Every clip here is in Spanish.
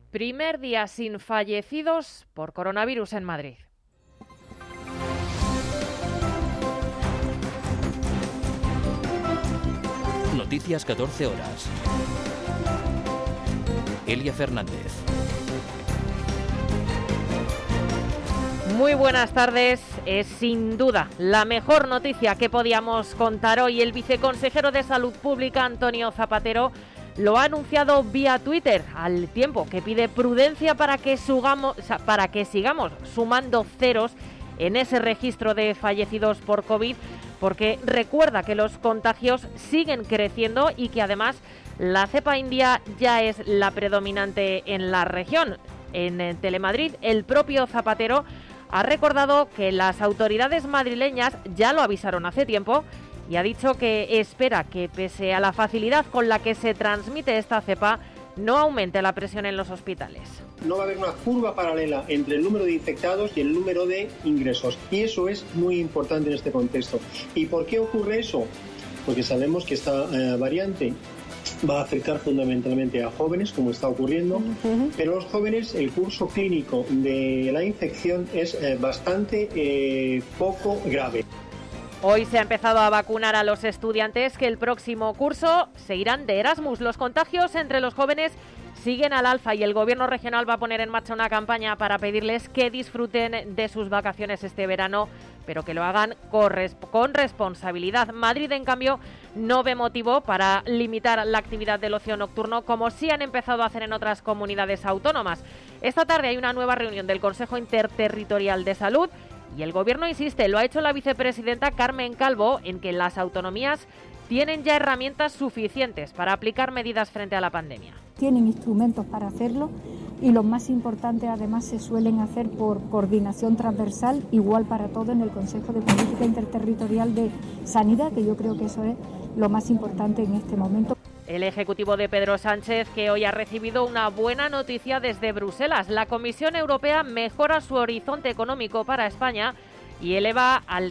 Primer día sin fallecidos por coronavirus en Madrid. Noticias 14 horas. Elia Fernández. Muy buenas tardes. Es sin duda la mejor noticia que podíamos contar hoy. El viceconsejero de Salud Pública, Antonio Zapatero, lo ha anunciado vía Twitter, al tiempo que pide prudencia para que sigamos sumando ceros en ese registro de fallecidos por COVID, porque recuerda que los contagios siguen creciendo y que además la cepa india ya es la predominante en la región. En Telemadrid, el propio Zapatero ha recordado que las autoridades madrileñas ya lo avisaron hace tiempo y ha dicho que espera que, pese a la facilidad con la que se transmite esta cepa, no aumente la presión en los hospitales. No va a haber una curva paralela entre el número de infectados y el número de ingresos. Y eso es muy importante en este contexto. ¿Y por qué ocurre eso? Porque sabemos que esta variante va a afectar fundamentalmente a jóvenes, como está ocurriendo, pero los jóvenes, el curso clínico de la infección es bastante poco grave. Hoy se ha empezado a vacunar a los estudiantes que el próximo curso se irán de Erasmus. Los contagios entre los jóvenes siguen al alza y el gobierno regional va a poner en marcha una campaña para pedirles que disfruten de sus vacaciones este verano, pero que lo hagan con responsabilidad. Madrid, en cambio, no ve motivo para limitar la actividad del ocio nocturno, como sí han empezado a hacer en otras comunidades autónomas. Esta tarde hay una nueva reunión del Consejo Interterritorial de Salud y el Gobierno insiste, lo ha hecho la vicepresidenta Carmen Calvo, en que las autonomías tienen ya herramientas suficientes para aplicar medidas frente a la pandemia. Tienen instrumentos para hacerlo y los más importantes además se suelen hacer por coordinación transversal, igual para todo en el Consejo de Política Interterritorial de Sanidad, que yo creo que eso es lo más importante en este momento. El ejecutivo de Pedro Sánchez, que hoy ha recibido una buena noticia desde Bruselas. La Comisión Europea mejora su horizonte económico para España y eleva al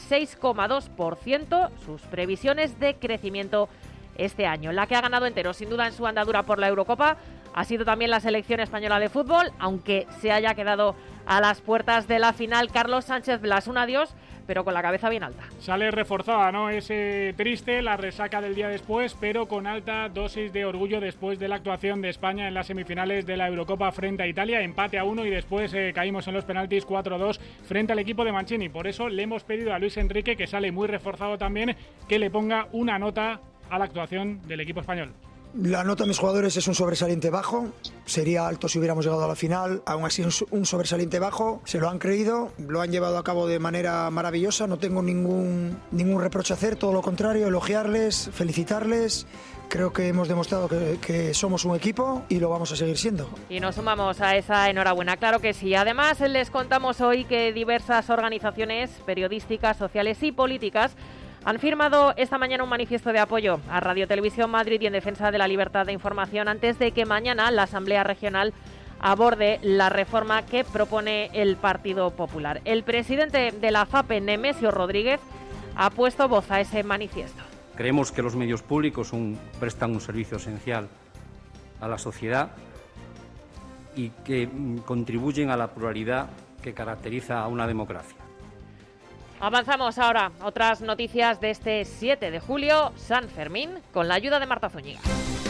6,2% sus previsiones de crecimiento este año. La que ha ganado entero, sin duda, en su andadura por la Eurocopa ha sido también la selección española de fútbol, aunque se haya quedado a las puertas de la final. Carlos Sánchez Blas, un adiós, pero con la cabeza bien alta. Sale reforzada, ¿no? Es triste la resaca del día después, pero con alta dosis de orgullo después de la actuación de España en las semifinales de la Eurocopa frente a Italia, empate a 1 y después caímos en los penaltis 4-2 frente al equipo de Mancini. Por eso le hemos pedido a Luis Enrique, que sale muy reforzado también, que le ponga una nota a la actuación del equipo español. La nota de mis jugadores es un sobresaliente bajo, sería alto si hubiéramos llegado a la final, aún así un sobresaliente bajo, se lo han creído, lo han llevado a cabo de manera maravillosa, no tengo ningún reproche a hacer, todo lo contrario, elogiarles, felicitarles. Creo que hemos demostrado que somos un equipo y lo vamos a seguir siendo. Y nos sumamos a esa enhorabuena, claro que sí. Además, les contamos hoy que diversas organizaciones periodísticas, sociales y políticas han firmado esta mañana un manifiesto de apoyo a Radio Televisión Madrid y en defensa de la libertad de información antes de que mañana la Asamblea Regional aborde la reforma que propone el Partido Popular. El presidente de la FAPE, Nemesio Rodríguez, ha puesto voz a ese manifiesto. Creemos que los medios públicos prestan un servicio esencial a la sociedad y que contribuyen a la pluralidad que caracteriza a una democracia. Avanzamos ahora. Otras noticias de este 7 de julio, San Fermín, con la ayuda de Marta Zúñiga.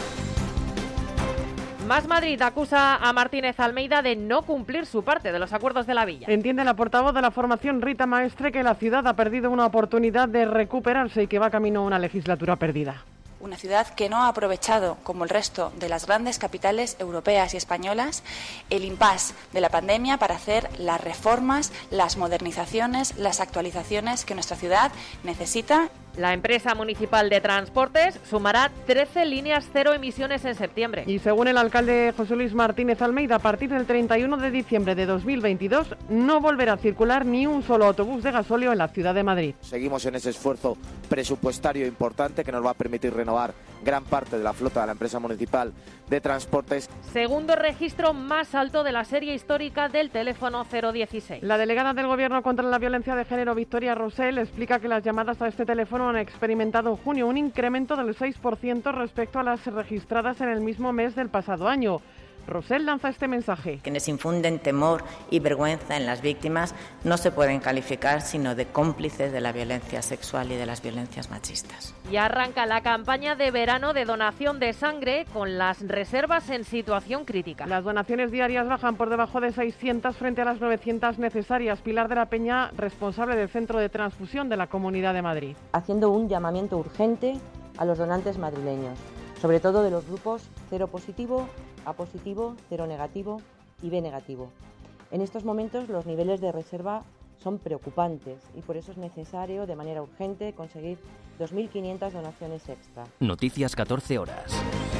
Más Madrid acusa a Martínez Almeida de no cumplir su parte de los acuerdos de la Villa. Entiende la portavoz de la formación, Rita Maestre, que la ciudad ha perdido una oportunidad de recuperarse y que va camino a una legislatura perdida. Una ciudad que no ha aprovechado, como el resto de las grandes capitales europeas y españolas, el impasse de la pandemia para hacer las reformas, las modernizaciones, las actualizaciones que nuestra ciudad necesita. La empresa municipal de transportes sumará 13 líneas cero emisiones en septiembre. Y según el alcalde José Luis Martínez Almeida, a partir del 31 de diciembre de 2022 no volverá a circular ni un solo autobús de gasóleo en la ciudad de Madrid. Seguimos en ese esfuerzo presupuestario importante que nos va a permitir renovar gran parte de la flota de la empresa municipal de transportes. Segundo registro más alto de la serie histórica del teléfono 016. La delegada del Gobierno contra la violencia de género, Victoria Rosell, explica que las llamadas a este teléfono han experimentado en junio un incremento del 6% respecto a las registradas en el mismo mes del pasado año. Rosell lanza este mensaje. Quienes infunden temor y vergüenza en las víctimas no se pueden calificar sino de cómplices de la violencia sexual y de las violencias machistas. Y arranca la campaña de verano de donación de sangre con las reservas en situación crítica. Las donaciones diarias bajan por debajo de 600 frente a las 900 necesarias. Pilar de la Peña, responsable del Centro de Transfusión de la Comunidad de Madrid. Haciendo un llamamiento urgente a los donantes madrileños, sobre todo de los grupos cero positivo, A positivo, cero negativo y B negativo. En estos momentos los niveles de reserva son preocupantes y por eso es necesario de manera urgente conseguir 2.500 donaciones extra. Noticias 14 horas.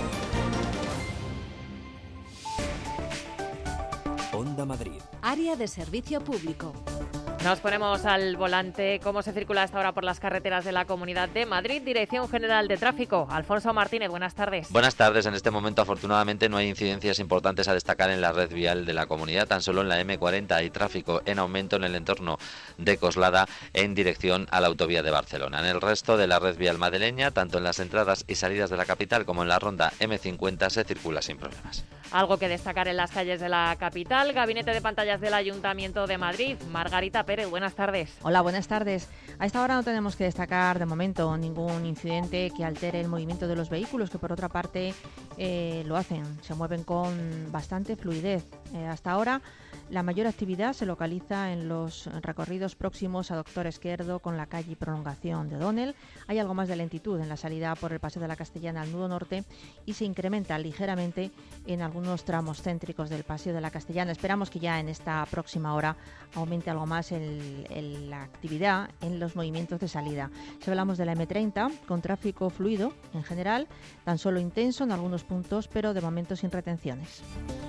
Onda Madrid. Área de servicio público. Nos ponemos al volante. ¿Cómo se circula hasta ahora por las carreteras de la Comunidad de Madrid? Dirección General de Tráfico. Alfonso Martínez, buenas tardes. Buenas tardes. En este momento, afortunadamente, no hay incidencias importantes a destacar en la red vial de la comunidad. Tan solo en la M40 hay tráfico en aumento en el entorno de Coslada en dirección a la autovía de Barcelona. En el resto de la red vial madrileña, tanto en las entradas y salidas de la capital como en la ronda M50, se circula sin problemas. Algo que destacar en las calles de la capital. Gabinete de pantallas del Ayuntamiento de Madrid. Margarita Pérez, buenas tardes. Hola, buenas tardes. A esta hora no tenemos que destacar de momento ningún incidente que altere el movimiento de los vehículos, que por otra parte lo hacen, se mueven con bastante fluidez. Hasta ahora la mayor actividad se localiza en los recorridos próximos a Doctor Esquerdo con la calle y prolongación de O'Donnell. Hay algo más de lentitud en la salida por el Paseo de la Castellana al nudo norte y se incrementa ligeramente en algunos tramos céntricos del Paseo de la Castellana. Esperamos que ya en esta próxima hora aumente algo más la actividad en los movimientos de salida. Si hablamos de la M30, con tráfico fluido en general, tan solo intenso en algunos puntos, pero de momento sin retenciones.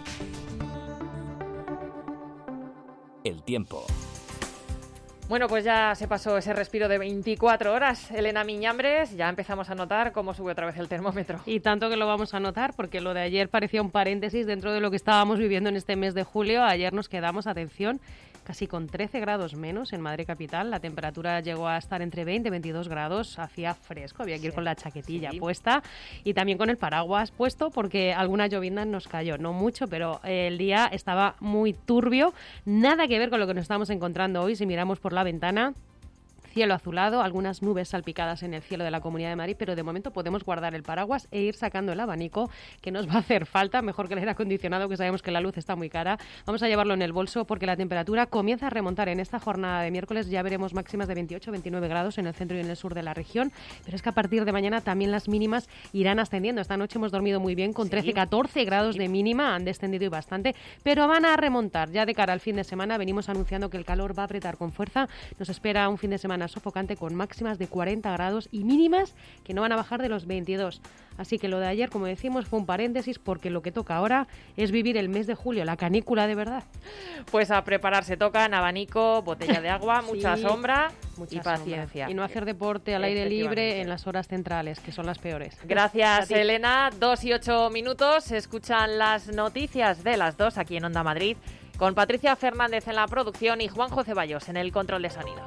El tiempo. Bueno, pues ya se pasó ese respiro de 24 horas. Elena Miñambres, ya empezamos a notar cómo sube otra vez el termómetro. Y tanto que lo vamos a notar, porque lo de ayer parecía un paréntesis dentro de lo que estábamos viviendo en este mes de julio. Ayer nos quedamos, atención, casi con 13 grados menos en Madrid capital. La temperatura llegó a estar entre 20 y 22 grados. Hacía fresco, había que ir con la chaquetilla puesta y también con el paraguas puesto porque alguna llovizna nos cayó. No mucho, pero el día estaba muy turbio. Nada que ver con lo que nos estamos encontrando hoy si miramos por la ventana. Cielo azulado, algunas nubes salpicadas en el cielo de la Comunidad de Madrid, pero de momento podemos guardar el paraguas e ir sacando el abanico, que nos va a hacer falta, mejor que el aire acondicionado, que sabemos que la luz está muy cara. Vamos a llevarlo en el bolso porque la temperatura comienza a remontar en esta jornada de miércoles. Ya veremos máximas de 28-29 grados en el centro y en el sur de la región, pero es que a partir de mañana también las mínimas irán ascendiendo. Esta noche hemos dormido muy bien con 13-14 grados de mínima, han descendido y bastante, pero van a remontar. Ya de cara al fin de semana venimos anunciando que el calor va a apretar con fuerza. Nos espera un fin de semana sofocante con máximas de 40 grados y mínimas que no van a bajar de los 22. Así que lo de ayer, como decimos, fue un paréntesis porque lo que toca ahora es vivir el mes de julio, la canícula de verdad. Pues a prepararse tocan abanico, botella de agua, mucha sombra y paciencia. Sombra. Y no hacer deporte al aire libre en las horas centrales, que son las peores. Gracias, Elena. 2 y 8 minutos. Se escuchan las noticias de las 2 aquí en Onda Madrid con Patricia Fernández en la producción y Juanjo Ceballos en el control de sonido.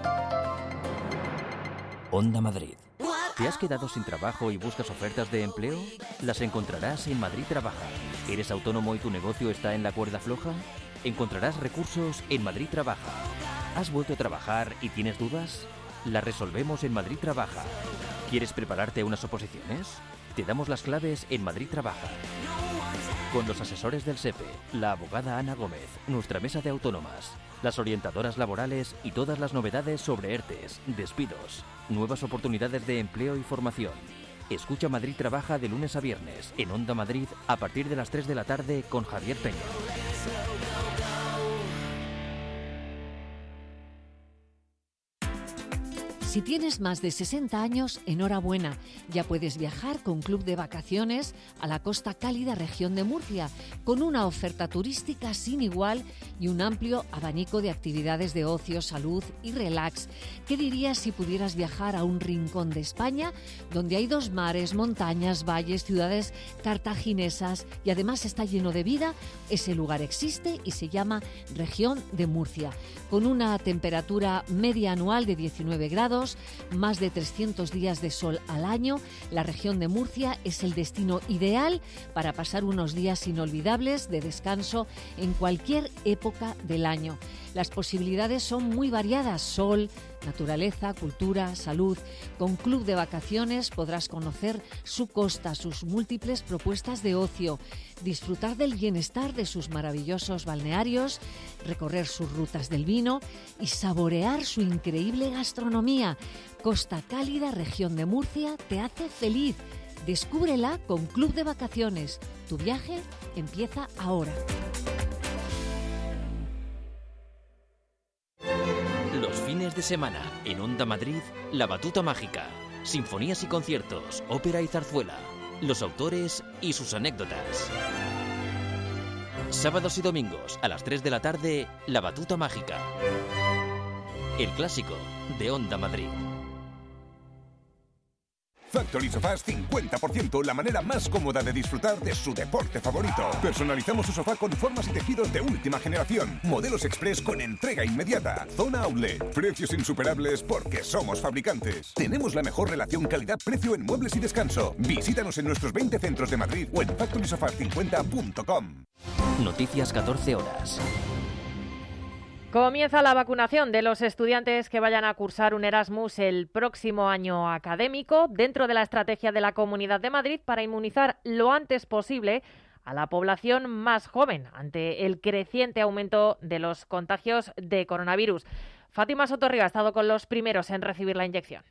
Onda Madrid. ¿Te has quedado sin trabajo y buscas ofertas de empleo? Las encontrarás en Madrid Trabaja. ¿Eres autónomo y tu negocio está en la cuerda floja? Encontrarás recursos en Madrid Trabaja. ¿Has vuelto a trabajar y tienes dudas? Las resolvemos en Madrid Trabaja. ¿Quieres prepararte a unas oposiciones? Te damos las claves en Madrid Trabaja. Con los asesores del SEPE, la abogada Ana Gómez, nuestra mesa de autónomas, las orientadoras laborales y todas las novedades sobre ERTES, despidos, nuevas oportunidades de empleo y formación. Escucha Madrid Trabaja de lunes a viernes en Onda Madrid a partir de las 3 de la tarde con Javier Peña. Si tienes más de 60 años, enhorabuena. Ya puedes viajar con Club de Vacaciones a la costa cálida región de Murcia, con una oferta turística sin igual y un amplio abanico de actividades de ocio, salud y relax. ¿Qué dirías si pudieras viajar a un rincón de España donde hay 2 mares, montañas, valles, ciudades cartaginesas y además está lleno de vida? Ese lugar existe y se llama Región de Murcia, con una temperatura media anual de 19 grados, grados, más de 300 días de sol al año. La región de Murcia es el destino ideal para pasar unos días inolvidables de descanso en cualquier época del año. Las posibilidades son muy variadas: sol, naturaleza, cultura, salud. Con Club de Vacaciones podrás conocer su costa, sus múltiples propuestas de ocio, disfrutar del bienestar de sus maravillosos balnearios, recorrer sus rutas del vino y saborear su increíble gastronomía. Costa Cálida, región de Murcia, te hace feliz. Descúbrela con Club de Vacaciones. Tu viaje empieza ahora. Los fines de semana, en Onda Madrid, La Batuta Mágica. Sinfonías y conciertos, ópera y zarzuela. Los autores y sus anécdotas. Sábados y domingos, a las 3 de la tarde, La Batuta Mágica. El clásico de Onda Madrid. Factory Sofás 50%, la manera más cómoda de disfrutar de su deporte favorito. Personalizamos su sofá con formas y tejidos de última generación. Modelos express con entrega inmediata. Zona Outlet. Precios insuperables porque somos fabricantes. Tenemos la mejor relación calidad-precio en muebles y descanso. Visítanos en nuestros 20 centros de Madrid o en factorysofas50.com. Noticias 14 horas. Comienza la vacunación de los estudiantes que vayan a cursar un Erasmus el próximo año académico, dentro de la estrategia de la Comunidad de Madrid para inmunizar lo antes posible a la población más joven ante el creciente aumento de los contagios de coronavirus. Fátima Sotorriba ha estado con los primeros en recibir la inyección.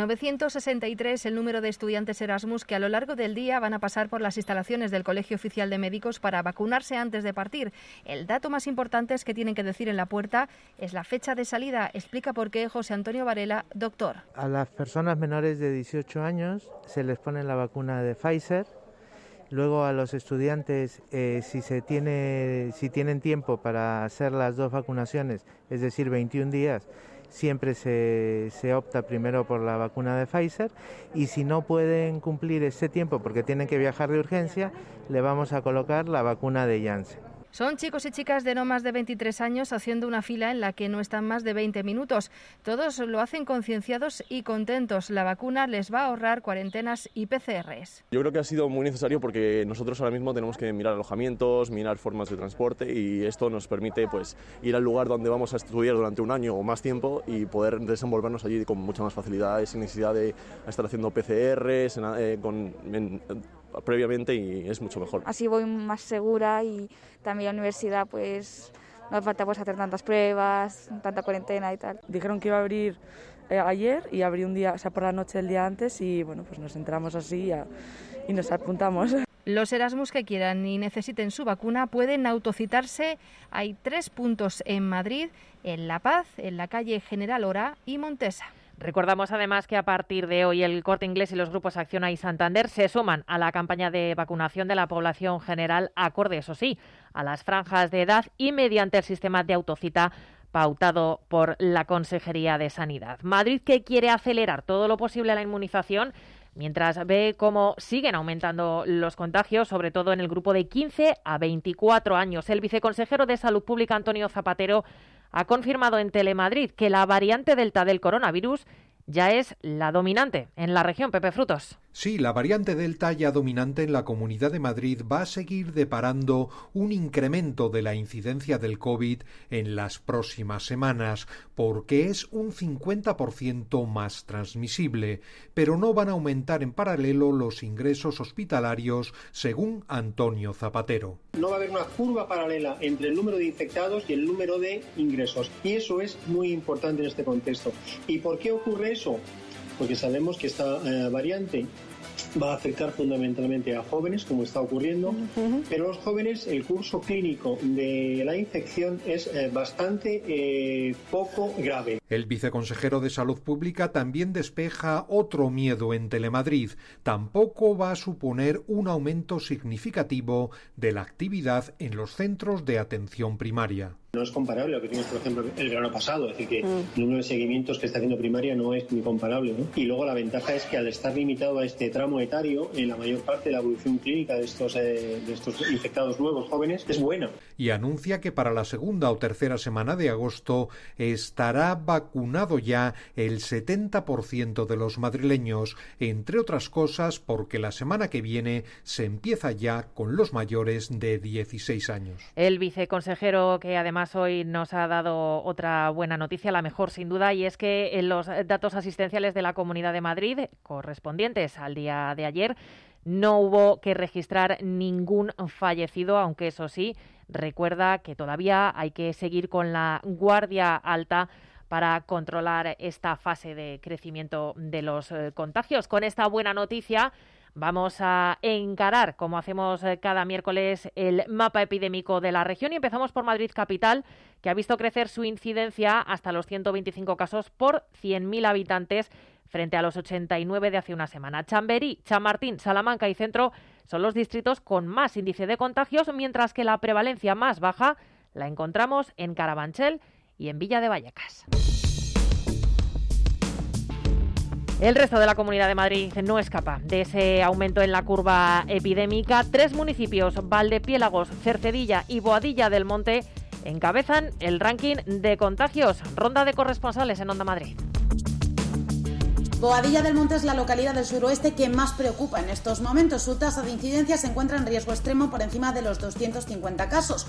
963 el número de estudiantes Erasmus que a lo largo del día van a pasar por las instalaciones del Colegio Oficial de Médicos para vacunarse antes de partir. El dato más importante es que tienen que decir en la puerta es la fecha de salida. Explica por qué José Antonio Varela, doctor. A las personas menores de 18 años se les pone la vacuna de Pfizer. Luego a los estudiantes, si tienen tiempo para hacer las dos vacunaciones, es decir, 21 días, siempre se opta primero por la vacuna de Pfizer, y si no pueden cumplir ese tiempo porque tienen que viajar de urgencia, le vamos a colocar la vacuna de Janssen. Son chicos y chicas de no más de 23 años haciendo una fila en la que no están más de 20 minutos. Todos lo hacen concienciados y contentos. La vacuna les va a ahorrar cuarentenas y PCRs. Yo creo que ha sido muy necesario porque nosotros ahora mismo tenemos que mirar alojamientos, mirar formas de transporte, y esto nos permite ir al lugar donde vamos a estudiar durante un año o más tiempo y poder desenvolvernos allí con mucha más facilidad, sin necesidad de estar haciendo PCRs previamente, y es mucho mejor. Así voy más segura, y también la universidad pues no hace falta hacer tantas pruebas, tanta cuarentena y tal. Dijeron que iba a abrir ayer y abrí un día, por la noche del día antes, y bueno, pues nos enteramos así y nos apuntamos. Los Erasmus que quieran y necesiten su vacuna pueden autocitarse. Hay 3 puntos en Madrid, en La Paz, en la calle General Ora y Montesa. Recordamos además que a partir de hoy el Corte Inglés y los grupos Acciona y Santander se suman a la campaña de vacunación de la población general, acorde, eso sí, a las franjas de edad y mediante el sistema de autocita pautado por la Consejería de Sanidad. Madrid, que quiere acelerar todo lo posible la inmunización, mientras ve cómo siguen aumentando los contagios, sobre todo en el grupo de 15 a 24 años. El viceconsejero de Salud Pública, Antonio Zapatero, ha confirmado en Telemadrid que la variante Delta del coronavirus ya es la dominante en la región. Pepe Frutos. Sí, la variante Delta, ya dominante en la Comunidad de Madrid, va a seguir deparando un incremento de la incidencia del COVID en las próximas semanas, porque es un 50% más transmisible, pero no van a aumentar en paralelo los ingresos hospitalarios, según Antonio Zapatero. No va a haber una curva paralela entre el número de infectados y el número de ingresos, y eso es muy importante en este contexto. ¿Y por qué ocurre eso? Porque sabemos que esta variante va a afectar fundamentalmente a jóvenes, como está ocurriendo, pero los jóvenes, el curso clínico de la infección es bastante poco grave. El viceconsejero de Salud Pública también despeja otro miedo en Telemadrid. Tampoco va a suponer un aumento significativo de la actividad en los centros de atención primaria. No es comparable a lo que tuvimos, por ejemplo, el verano pasado. Es decir, que el número de seguimientos que está haciendo primaria no es muy comparable, ¿no? Y luego la ventaja es que al estar limitado a este tramo etario, en la mayor parte de la evolución clínica de estos infectados nuevos jóvenes es buena. Y anuncia que para la segunda o tercera semana de agosto estará vacunado ya el 70% de los madrileños, entre otras cosas porque la semana que viene se empieza ya con los mayores de 16 años. El viceconsejero, que además hoy nos ha dado otra buena noticia, la mejor sin duda, y es que en los datos asistenciales de la Comunidad de Madrid, correspondientes al día de ayer, no hubo que registrar ningún fallecido, aunque eso sí, recuerda que todavía hay que seguir con la guardia alta para controlar esta fase de crecimiento de los contagios. Con esta buena noticia vamos a encarar, como hacemos cada miércoles, el mapa epidémico de la región y empezamos por Madrid capital, que ha visto crecer su incidencia hasta los 125 casos por 100.000 habitantes frente a los 89 de hace una semana. Chamberí, Chamartín, Salamanca y Centro son los distritos con más índice de contagios, mientras que la prevalencia más baja la encontramos en Carabanchel y en Villa de Vallecas. El resto de la Comunidad de Madrid no escapa de ese aumento en la curva epidémica. 3 municipios, Valdepiélagos, Cercedilla y Boadilla del Monte, encabezan el ranking de contagios. Ronda de corresponsales en Onda Madrid. Boadilla del Monte es la localidad del suroeste que más preocupa en estos momentos. Su tasa de incidencia se encuentra en riesgo extremo por encima de los 250 casos,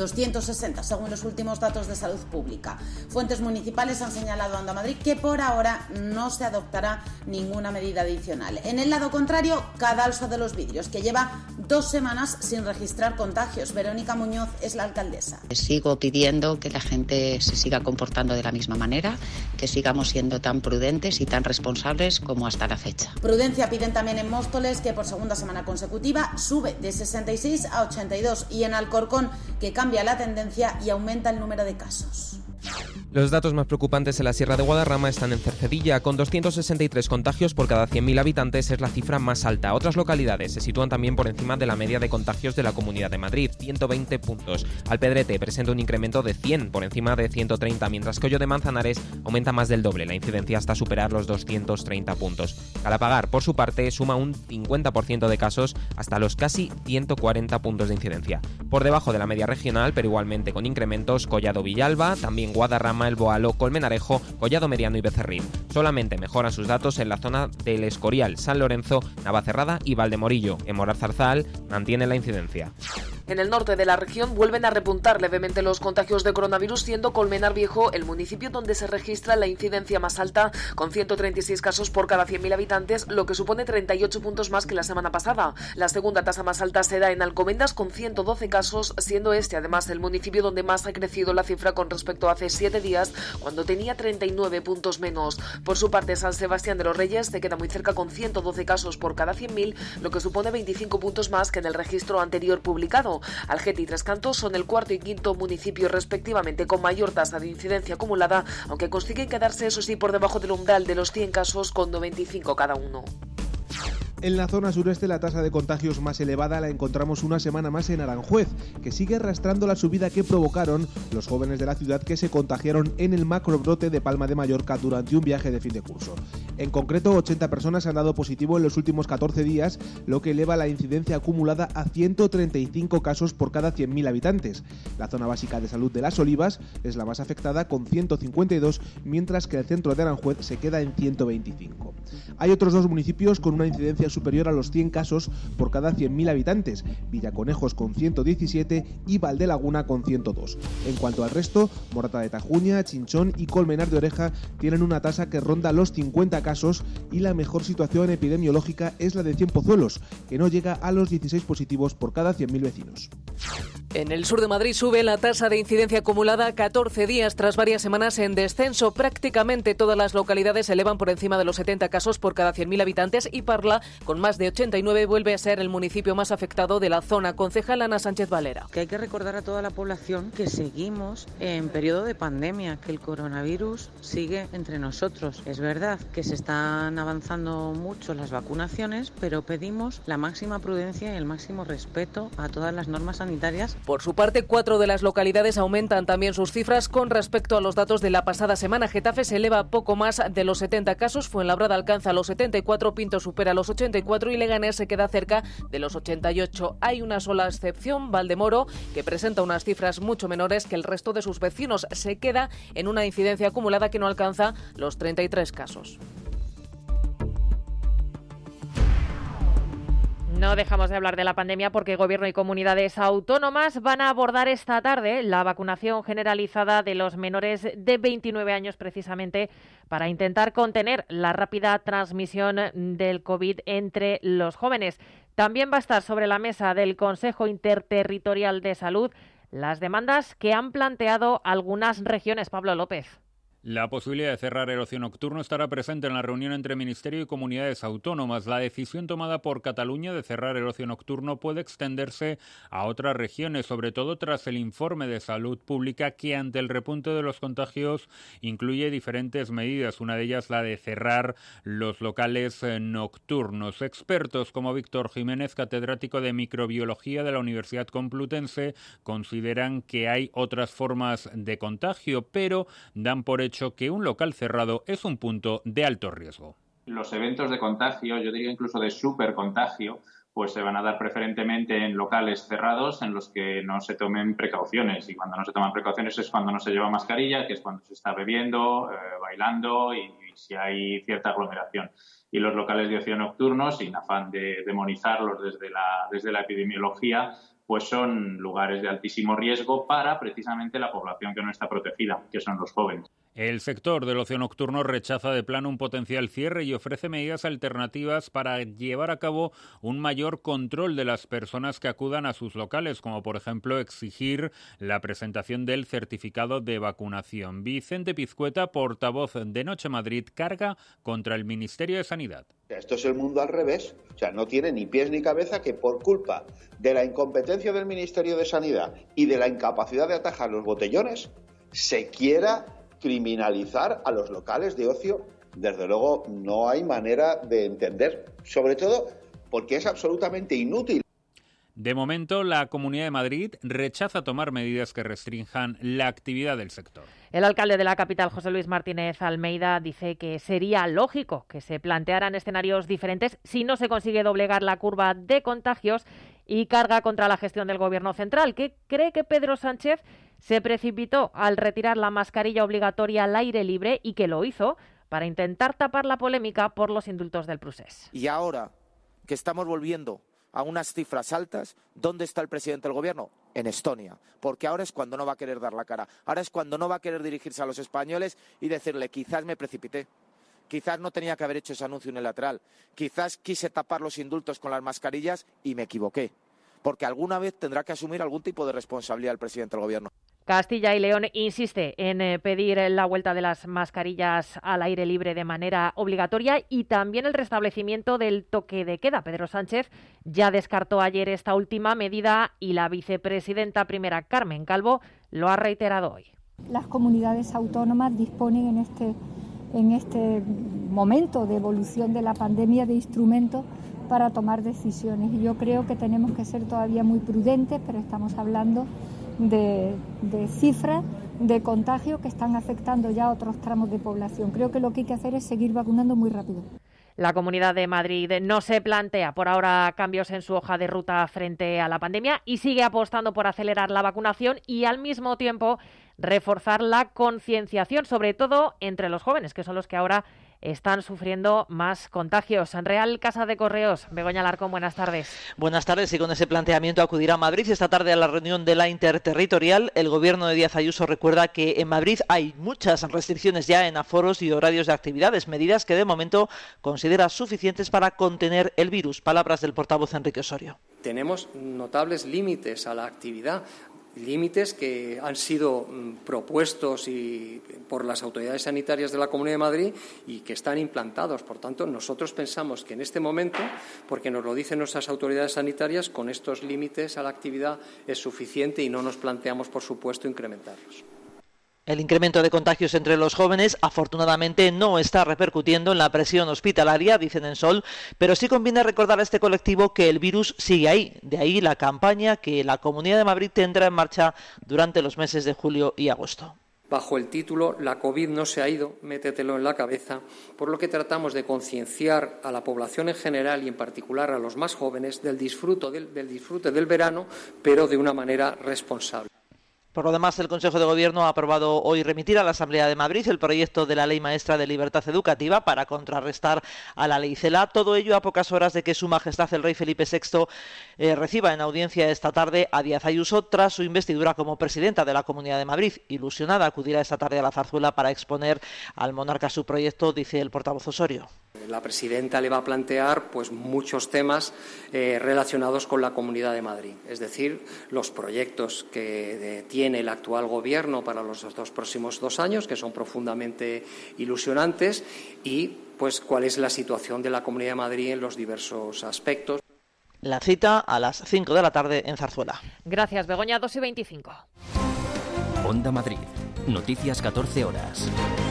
260 según los últimos datos de salud pública. Fuentes municipales han señalado a Onda Madrid que por ahora no se adoptará ninguna medida adicional. En el lado contrario, Cadalso de los Vidrios, que lleva 2 semanas sin registrar contagios. Verónica Muñoz es la alcaldesa. Sigo pidiendo que la gente se siga comportando de la misma manera, que sigamos siendo tan prudentes y tan responsables como hasta la fecha. Prudencia piden también en Móstoles, que por segunda semana consecutiva sube de 66 a 82, y en Alcorcón, que cambia la tendencia y aumenta el número de casos. Los datos más preocupantes en la Sierra de Guadarrama están en Cercedilla, con 263 contagios por cada 100.000 habitantes, es la cifra más alta. Otras localidades se sitúan también por encima de la media de contagios de la Comunidad de Madrid, 120 puntos. Alpedrete presenta un incremento de 100 por encima de 130, mientras que Hoyo de Manzanares aumenta más del doble, la incidencia hasta superar los 230 puntos. Galapagar, por su parte, suma un 50% de casos hasta los casi 140 puntos de incidencia. Por debajo de la media regional, pero igualmente con incrementos, Collado Villalba, también Guadarrama, El Boalo, Colmenarejo, Collado Mediano y Becerril. Solamente mejoran sus datos en la zona del Escorial, San Lorenzo, Navacerrada y Valdemorillo. En Moralzarzal mantiene la incidencia. En el norte de la región vuelven a repuntar levemente los contagios de coronavirus, siendo Colmenar Viejo el municipio donde se registra la incidencia más alta, con 136 casos por cada 100.000 habitantes, lo que supone 38 puntos más que la semana pasada. La segunda tasa más alta se da en Alcobendas, con 112 casos, siendo este además el municipio donde más ha crecido la cifra con respecto a hace 7 días, cuando tenía 39 puntos menos. Por su parte, San Sebastián de los Reyes se queda muy cerca con 112 casos por cada 100.000, lo que supone 25 puntos más que en el registro anterior publicado. Algete y Tres Cantos son el cuarto y quinto municipio respectivamente con mayor tasa de incidencia acumulada, aunque consiguen quedarse, eso sí, por debajo del umbral de los 100 casos con 95 cada uno. En la zona sureste la tasa de contagios más elevada la encontramos una semana más en Aranjuez, que sigue arrastrando la subida que provocaron los jóvenes de la ciudad que se contagiaron en el macrobrote de Palma de Mallorca durante un viaje de fin de curso. En concreto, 80 personas han dado positivo en los últimos 14 días, lo que eleva la incidencia acumulada a 135 casos por cada 100.000 habitantes. La zona básica de salud de Las Olivas es la más afectada, con 152, mientras que el centro de Aranjuez se queda en 125. Hay otros 2 municipios con una incidencia superior a los 100 casos por cada 100.000 habitantes, Villaconejos con 117 y Valdelaguna con 102. En cuanto al resto, Morata de Tajuña, Chinchón y Colmenar de Oreja tienen una tasa que ronda los 50 casos, y la mejor situación epidemiológica es la de Cienpozuelos, que no llega a los 16 positivos por cada 100.000 vecinos. En el sur de Madrid sube la tasa de incidencia acumulada 14 días tras varias semanas en descenso. Prácticamente todas las localidades se elevan por encima de los 70 casos por cada 100.000 habitantes y Parla, con más de 89, vuelve a ser el municipio más afectado de la zona. Concejal Ana Sánchez Valera. Que hay que recordar a toda la población que seguimos en periodo de pandemia, que el coronavirus sigue entre nosotros. Es verdad que se están avanzando mucho las vacunaciones, pero pedimos la máxima prudencia y el máximo respeto a todas las normas sanitarias Por su parte, 4 de las localidades aumentan también sus cifras con respecto a los datos de la pasada semana. Getafe se eleva a poco más de los 70 casos, Fuenlabrada alcanza los 74, Pinto supera los 84 y Leganés se queda cerca de los 88. Hay una sola excepción, Valdemoro, que presenta unas cifras mucho menores que el resto de sus vecinos. Se queda en una incidencia acumulada que no alcanza los 33 casos. No dejamos de hablar de la pandemia porque Gobierno y comunidades autónomas van a abordar esta tarde la vacunación generalizada de los menores de 29 años precisamente para intentar contener la rápida transmisión del COVID entre los jóvenes. También va a estar sobre la mesa del Consejo Interterritorial de Salud las demandas que han planteado algunas regiones. Pablo López. La posibilidad de cerrar el ocio nocturno estará presente en la reunión entre Ministerio y comunidades autónomas. La decisión tomada por Cataluña de cerrar el ocio nocturno puede extenderse a otras regiones, sobre todo tras el informe de salud pública que ante el repunte de los contagios incluye diferentes medidas, una de ellas la de cerrar los locales nocturnos. Expertos como Víctor Jiménez, catedrático de microbiología de la Universidad Complutense, consideran que hay otras formas de contagio, pero dan por hecho que un local cerrado es un punto de alto riesgo. Los eventos de contagio, yo diría incluso de supercontagio, pues se van a dar preferentemente en locales cerrados en los que no se tomen precauciones. Y cuando no se toman precauciones es cuando no se lleva mascarilla, que es cuando se está bebiendo, bailando y si hay cierta aglomeración. Y los locales de ocio nocturno, sin afán de demonizarlos desde la epidemiología, pues son lugares de altísimo riesgo para precisamente la población que no está protegida, que son los jóvenes. El sector del ocio nocturno rechaza de plano un potencial cierre y ofrece medidas alternativas para llevar a cabo un mayor control de las personas que acudan a sus locales, como por ejemplo exigir la presentación del certificado de vacunación. Vicente Pizcueta, portavoz de Noche Madrid, carga contra el Ministerio de Sanidad. Esto es el mundo al revés, o sea, no tiene ni pies ni cabeza que por culpa de la incompetencia del Ministerio de Sanidad y de la incapacidad de atajar los botellones, se quiera criminalizar a los locales de ocio. Desde luego no hay manera de entender, sobre todo porque es absolutamente inútil. De momento, la Comunidad de Madrid rechaza tomar medidas que restrinjan la actividad del sector. El alcalde de la capital, José Luis Martínez Almeida, dice que sería lógico que se plantearan escenarios diferentes si no se consigue doblegar la curva de contagios y carga contra la gestión del Gobierno central, que cree que Pedro Sánchez se precipitó al retirar la mascarilla obligatoria al aire libre y que lo hizo para intentar tapar la polémica por los indultos del Prusés. Y ahora que estamos volviendo a unas cifras altas, ¿dónde está el presidente del Gobierno? En Estonia, porque ahora es cuando no va a querer dar la cara, ahora es cuando no va a querer dirigirse a los españoles y decirle quizás me precipité, quizás no tenía que haber hecho ese anuncio unilateral, quizás quise tapar los indultos con las mascarillas y me equivoqué, porque alguna vez tendrá que asumir algún tipo de responsabilidad el presidente del Gobierno. Castilla y León insiste en pedir la vuelta de las mascarillas al aire libre de manera obligatoria y también el restablecimiento del toque de queda. Pedro Sánchez ya descartó ayer esta última medida y la vicepresidenta primera, Carmen Calvo, lo ha reiterado hoy. Las comunidades autónomas disponen en este momento de evolución de la pandemia de instrumentos para tomar decisiones. Y yo creo que tenemos que ser todavía muy prudentes, pero estamos hablando de cifras de contagio que están afectando ya a otros tramos de población. Creo que lo que hay que hacer es seguir vacunando muy rápido. La Comunidad de Madrid no se plantea por ahora cambios en su hoja de ruta frente a la pandemia y sigue apostando por acelerar la vacunación y al mismo tiempo reforzar la concienciación, sobre todo entre los jóvenes, que son los que ahora están sufriendo más contagios. En Real Casa de Correos, Begoña Alarcón, buenas tardes. Buenas tardes, y con ese planteamiento acudirá a Madrid esta tarde a la reunión de la Interterritorial. El gobierno de Díaz Ayuso recuerda que en Madrid hay muchas restricciones ya en aforos y horarios de actividades, medidas que de momento considera suficientes para contener el virus. Palabras del portavoz Enrique Osorio. Tenemos notables límites a la actividad. Límites que han sido propuestos por las autoridades sanitarias de la Comunidad de Madrid y que están implantados. Por tanto, nosotros pensamos que en este momento, porque nos lo dicen nuestras autoridades sanitarias, con estos límites a la actividad es suficiente y no nos planteamos, por supuesto, incrementarlos. El incremento de contagios entre los jóvenes afortunadamente no está repercutiendo en la presión hospitalaria, dicen en Sol, pero sí conviene recordar a este colectivo que el virus sigue ahí. De ahí la campaña que la Comunidad de Madrid tendrá en marcha durante los meses de julio y agosto. Bajo el título "La COVID no se ha ido, métetelo en la cabeza", por lo que tratamos de concienciar a la población en general y en particular a los más jóvenes del disfrute del verano, pero de una manera responsable. Por lo demás, el Consejo de Gobierno ha aprobado hoy remitir a la Asamblea de Madrid el proyecto de la Ley Maestra de Libertad Educativa para contrarrestar a la Ley Celaá. Todo ello a pocas horas de que Su Majestad el Rey Felipe VI reciba en audiencia esta tarde a Díaz Ayuso tras su investidura como presidenta de la Comunidad de Madrid. Ilusionada acudirá esta tarde a la Zarzuela para exponer al monarca su proyecto, dice el portavoz Osorio. La presidenta le va a plantear muchos temas relacionados con la Comunidad de Madrid, es decir, los proyectos que tiene el actual Gobierno para los próximos 2 años, que son profundamente ilusionantes, y cuál es la situación de la Comunidad de Madrid en los diversos aspectos. La cita a las 5 de la tarde en Zarzuela. Gracias, Begoña. 2:25. Onda Madrid. Noticias 14 horas.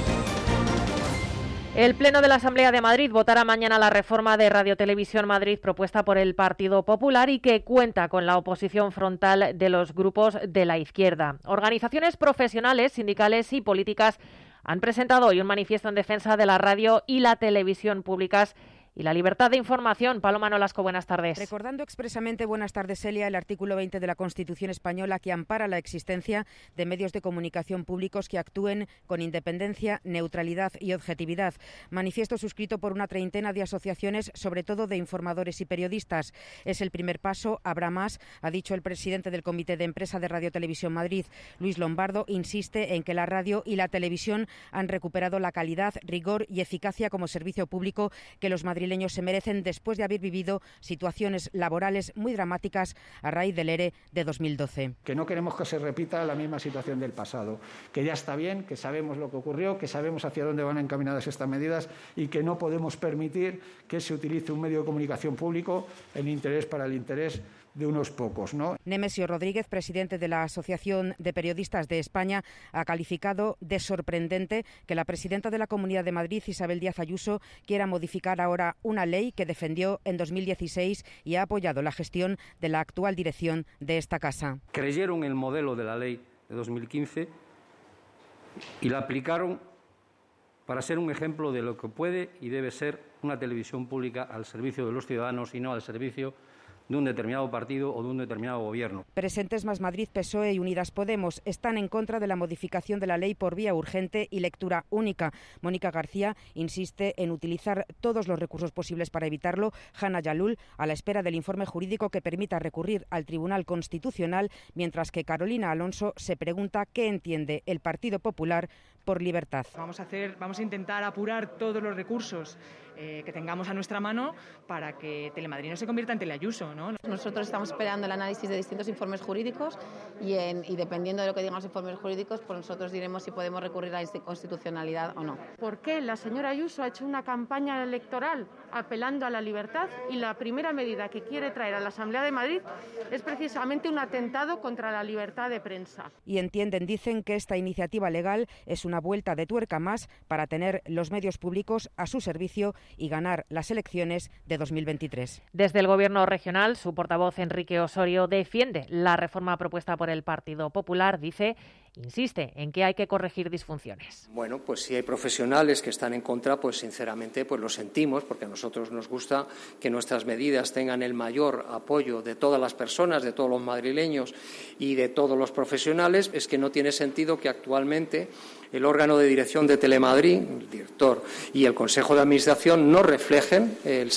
El Pleno de la Asamblea de Madrid votará mañana la reforma de Radio Televisión Madrid propuesta por el Partido Popular y que cuenta con la oposición frontal de los grupos de la izquierda. Organizaciones profesionales, sindicales y políticas han presentado hoy un manifiesto en defensa de la radio y la televisión públicas y la libertad de información. Paloma Nolasco, buenas tardes. Recordando expresamente, buenas tardes, Celia, el artículo 20 de la Constitución española que ampara la existencia de medios de comunicación públicos que actúen con independencia, neutralidad y objetividad. Manifiesto suscrito por una treintena de asociaciones, sobre todo de informadores y periodistas. Es el primer paso, habrá más, ha dicho el presidente del Comité de Empresa de Radio Televisión Madrid, Luis Lombardo. Insiste en que la radio y la televisión han recuperado la calidad, rigor y eficacia como servicio público que los madrileños se merecen después de haber vivido situaciones laborales muy dramáticas a raíz del ERE de 2012. Que no queremos que se repita la misma situación del pasado, que ya está bien, que sabemos lo que ocurrió, que sabemos hacia dónde van encaminadas estas medidas y que no podemos permitir que se utilice un medio de comunicación público para el interés de unos pocos, ¿no? Nemesio Rodríguez, presidente de la Asociación de Periodistas de España, ha calificado de sorprendente que la presidenta de la Comunidad de Madrid, Isabel Díaz Ayuso, quiera modificar ahora una ley que defendió en 2016 y ha apoyado la gestión de la actual dirección de esta casa. Creyeron el modelo de la ley de 2015 y la aplicaron para ser un ejemplo de lo que puede y debe ser una televisión pública al servicio de los ciudadanos y no al servicio de un determinado partido o de un determinado gobierno. Presentes Más Madrid, PSOE y Unidas Podemos están en contra de la modificación de la ley por vía urgente y lectura única. Mónica García insiste en utilizar todos los recursos posibles para evitarlo. Hanna Yalul, a la espera del informe jurídico que permita recurrir al Tribunal Constitucional, mientras que Carolina Alonso se pregunta qué entiende el Partido Popular por libertad. Vamos a intentar apurar todos los recursos que tengamos a nuestra mano para que Telemadrid no se convierta en Teleayuso, ¿no? Nosotros estamos esperando el análisis de distintos informes jurídicos y dependiendo de lo que digan los informes jurídicos, pues nosotros diremos si podemos recurrir a la inconstitucionalidad o no. ¿Por qué la señora Ayuso ha hecho una campaña electoral apelando a la libertad y la primera medida que quiere traer a la Asamblea de Madrid es precisamente un atentado contra la libertad de prensa? Y dicen que esta iniciativa legal es una vuelta de tuerca más para tener los medios públicos a su servicio y ganar las elecciones de 2023. Desde el Gobierno regional, su portavoz Enrique Osorio defiende la reforma propuesta por el Partido Popular. Insiste en que hay que corregir disfunciones. Bueno, pues si hay profesionales que están en contra, pues sinceramente lo sentimos, porque a nosotros nos gusta que nuestras medidas tengan el mayor apoyo de todas las personas, de todos los madrileños y de todos los profesionales. Es que no tiene sentido que actualmente el órgano de dirección de Telemadrid, el director y el Consejo de Administración no reflejen el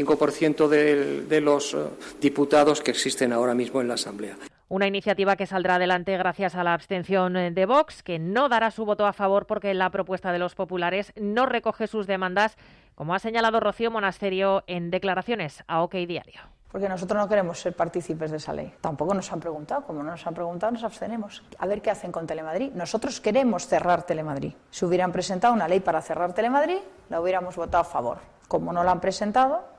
75% de los diputados que existen ahora mismo en la Asamblea. Una iniciativa que saldrá adelante gracias a la abstención de Vox, que no dará su voto a favor porque la propuesta de los populares no recoge sus demandas, como ha señalado Rocío Monasterio en declaraciones a OK Diario. Porque nosotros no queremos ser partícipes de esa ley. Tampoco nos han preguntado. Como no nos han preguntado, nos abstenemos. A ver qué hacen con Telemadrid. Nosotros queremos cerrar Telemadrid. Si hubieran presentado una ley para cerrar Telemadrid, la hubiéramos votado a favor. Como no la han presentado,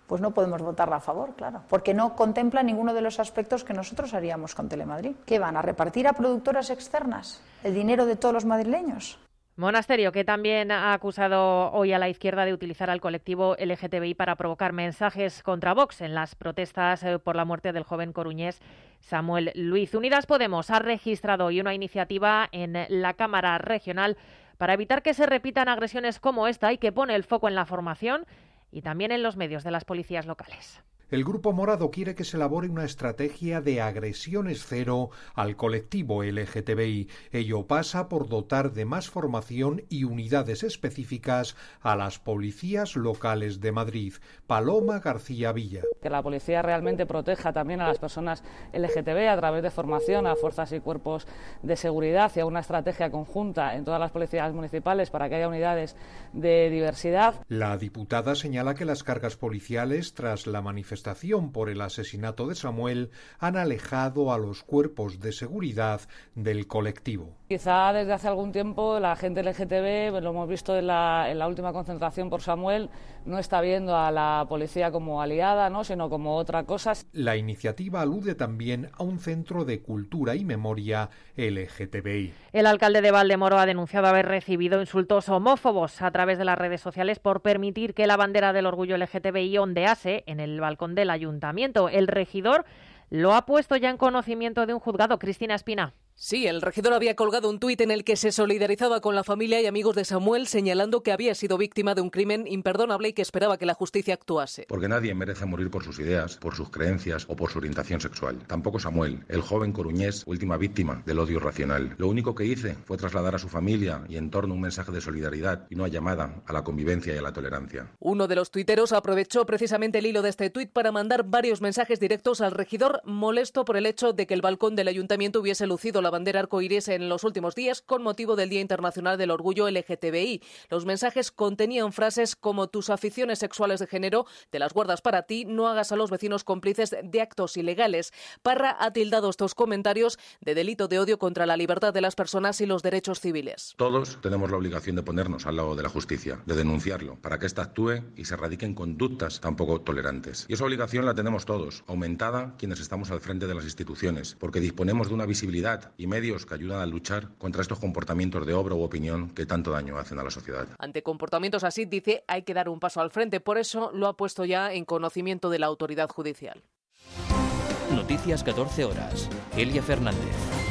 pues no podemos votarla a favor, claro, porque no contempla ninguno de los aspectos que nosotros haríamos con Telemadrid. ¿Qué van a repartir a productoras externas el dinero de todos los madrileños? Monasterio, que también ha acusado hoy a la izquierda de utilizar al colectivo LGTBI para provocar mensajes contra Vox en las protestas por la muerte del joven coruñés Samuel Luiz. Unidas Podemos ha registrado hoy una iniciativa en la Cámara Regional para evitar que se repitan agresiones como esta y que pone el foco en la formación y también en los medios de las policías locales. El Grupo Morado quiere que se elabore una estrategia de agresiones cero al colectivo LGTBI. Ello pasa por dotar de más formación y unidades específicas a las policías locales de Madrid. Paloma García Villa. Que la policía realmente proteja también a las personas LGTBI a través de formación a fuerzas y cuerpos de seguridad y a una estrategia conjunta en todas las policías municipales para que haya unidades de diversidad. La diputada señala que las cargas policiales tras la manifestación por el asesinato de Samuel han alejado a los cuerpos de seguridad del colectivo. Quizá desde hace algún tiempo la gente LGTB, lo hemos visto en la última concentración por Samuel, no está viendo a la policía como aliada, ¿no?, sino como otra cosa. La iniciativa alude también a un centro de cultura y memoria LGTBI. El alcalde de Valdemoro ha denunciado haber recibido insultos homófobos a través de las redes sociales por permitir que la bandera del orgullo LGTBI ondease en el balcón del ayuntamiento. El regidor lo ha puesto ya en conocimiento de un juzgado. Cristina Espina. Sí, el regidor había colgado un tuit en el que se solidarizaba con la familia y amigos de Samuel, señalando que había sido víctima de un crimen imperdonable y que esperaba que la justicia actuase. Porque nadie merece morir por sus ideas, por sus creencias o por su orientación sexual. Tampoco Samuel, el joven coruñés, última víctima del odio irracional. Lo único que hice fue trasladar a su familia y entorno un mensaje de solidaridad y una llamada a la convivencia y a la tolerancia. Uno de los tuiteros aprovechó precisamente el hilo de este tuit para mandar varios mensajes directos al regidor, molesto por el hecho de que el balcón del ayuntamiento hubiese lucido la bandera arcoíris en los últimos días con motivo del Día Internacional del Orgullo LGTBI. Los mensajes contenían frases como: tus aficiones sexuales de género te las guardas para ti, no hagas a los vecinos cómplices de actos ilegales. Parra ha tildado estos comentarios de delito de odio contra la libertad de las personas y los derechos civiles. Todos tenemos la obligación de ponernos al lado de la justicia, de denunciarlo, para que ésta actúe y se erradiquen conductas tan poco tolerantes. Y esa obligación la tenemos todos, aumentada quienes estamos al frente de las instituciones, porque disponemos de una visibilidad y medios que ayudan a luchar contra estos comportamientos de obra u opinión que tanto daño hacen a la sociedad. Ante comportamientos así, dice, hay que dar un paso al frente. Por eso lo ha puesto ya en conocimiento de la autoridad judicial. Noticias 14 horas. Elia Fernández.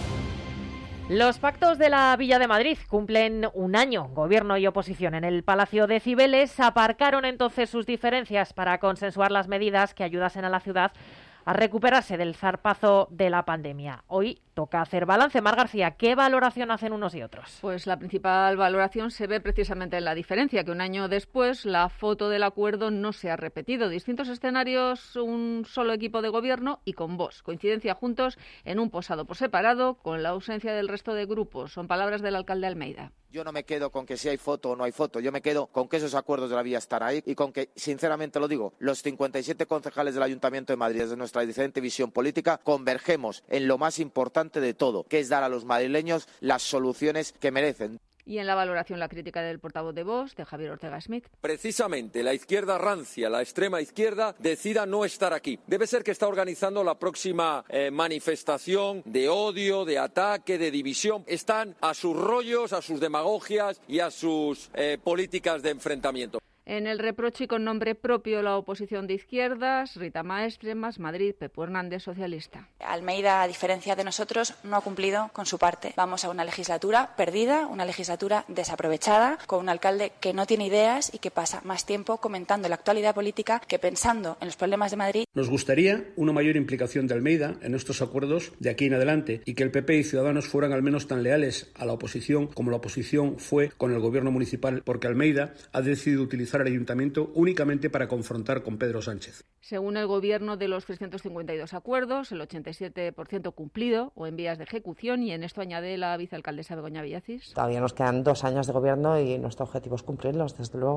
Los pactos de la Villa de Madrid cumplen un año. Gobierno y oposición en el Palacio de Cibeles aparcaron entonces sus diferencias para consensuar las medidas que ayudasen a la ciudad a recuperarse del zarpazo de la pandemia. Hoy toca hacer balance. Mar García, ¿qué valoración hacen unos y otros? Pues la principal valoración se ve precisamente en la diferencia, que un año después la foto del acuerdo no se ha repetido. Distintos escenarios, un solo equipo de gobierno y con Vox. Coincidencia juntos en un posado por separado, con la ausencia del resto de grupos. Son palabras del alcalde Almeida. Yo no me quedo con que si hay foto o no hay foto, yo me quedo con que esos acuerdos de la vía están ahí y con que, sinceramente lo digo, los 57 concejales del Ayuntamiento de Madrid, desde nuestra diferente visión política, convergemos en lo más importante de todo, que es dar a los madrileños las soluciones que merecen. Y en la valoración la crítica del portavoz de Vox, de Javier Ortega Smith. Precisamente la izquierda rancia, la extrema izquierda, decida no estar aquí. Debe ser que está organizando la próxima manifestación de odio, de ataque, de división. Están a sus rollos, a sus demagogias y a sus políticas de enfrentamiento. En el reproche y con nombre propio la oposición de izquierdas, Rita Maestre, Más Madrid, Pepu Hernández, socialista. Almeida, a diferencia de nosotros, no ha cumplido con su parte. Vamos a una legislatura perdida, una legislatura desaprovechada, con un alcalde que no tiene ideas y que pasa más tiempo comentando la actualidad política que pensando en los problemas de Madrid. Nos gustaría una mayor implicación de Almeida en estos acuerdos de aquí en adelante y que el PP y Ciudadanos fueran al menos tan leales a la oposición como la oposición fue con el gobierno municipal, porque Almeida ha decidido utilizar al Ayuntamiento únicamente para confrontar con Pedro Sánchez. Según el Gobierno, de los 352 acuerdos, el 87% cumplido o en vías de ejecución, y en esto añade la vicealcaldesa Begoña Villacís. Todavía nos quedan 2 años de Gobierno y nuestro objetivo es cumplirlos, desde luego.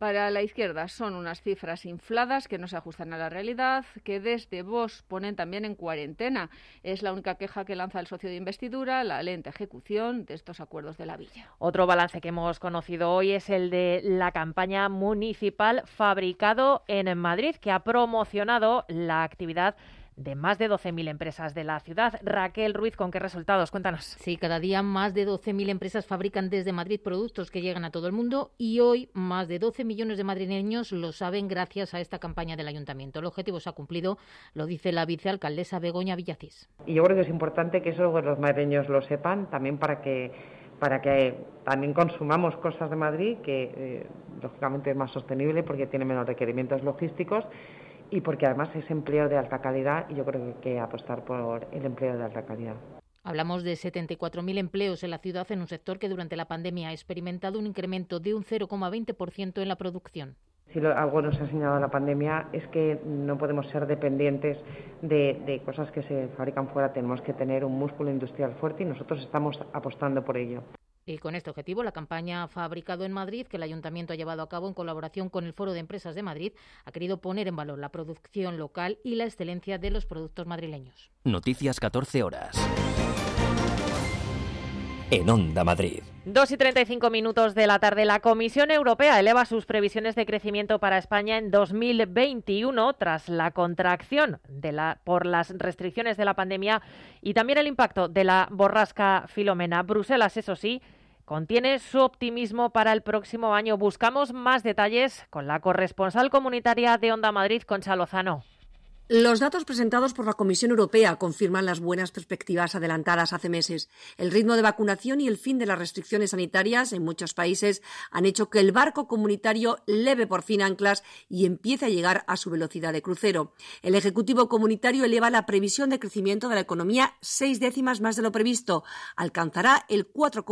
Para la izquierda son unas cifras infladas que no se ajustan a la realidad, que desde Vox ponen también en cuarentena. Es la única queja que lanza el socio de investidura, la lenta ejecución de estos acuerdos de la Villa. Otro balance que hemos conocido hoy es el de la campaña municipal Fabricado en Madrid, que ha promocionado la actividad de más de 12.000 empresas de la ciudad. Raquel Ruiz, ¿con qué resultados? Cuéntanos. Sí, cada día más de 12.000 empresas fabrican desde Madrid productos que llegan a todo el mundo y hoy más de 12 millones de madrileños lo saben gracias a esta campaña del Ayuntamiento. El objetivo se ha cumplido, lo dice la vicealcaldesa Begoña Villacís. Y yo creo que es importante que eso los madrileños lo sepan, también para que también consumamos cosas de Madrid, que lógicamente es más sostenible porque tiene menos requerimientos logísticos y porque además es empleo de alta calidad y yo creo que hay que apostar por el empleo de alta calidad. Hablamos de 74.000 empleos en la ciudad en un sector que durante la pandemia ha experimentado un incremento de un 0,20% en la producción. Si algo nos ha enseñado la pandemia es que no podemos ser dependientes de cosas que se fabrican fuera, tenemos que tener un músculo industrial fuerte y nosotros estamos apostando por ello. Y con este objetivo, la campaña Fabricado en Madrid, que el Ayuntamiento ha llevado a cabo en colaboración con el Foro de Empresas de Madrid, ha querido poner en valor la producción local y la excelencia de los productos madrileños. Noticias 14 horas. En Onda Madrid. 2:35 de la tarde. La Comisión Europea eleva sus previsiones de crecimiento para España en 2021 tras la contracción por las restricciones de la pandemia y también el impacto de la borrasca Filomena. Bruselas, eso sí, contiene su optimismo para el próximo año. Buscamos más detalles con la corresponsal comunitaria de Onda Madrid, Concha Lozano. Los datos presentados por la Comisión Europea confirman las buenas perspectivas adelantadas hace meses. El ritmo de vacunación y el fin de las restricciones sanitarias en muchos países han hecho que el barco comunitario leve por fin anclas y empiece a llegar a su velocidad de crucero. El Ejecutivo Comunitario eleva la previsión de crecimiento de la economía 6 décimas más de lo previsto. Alcanzará el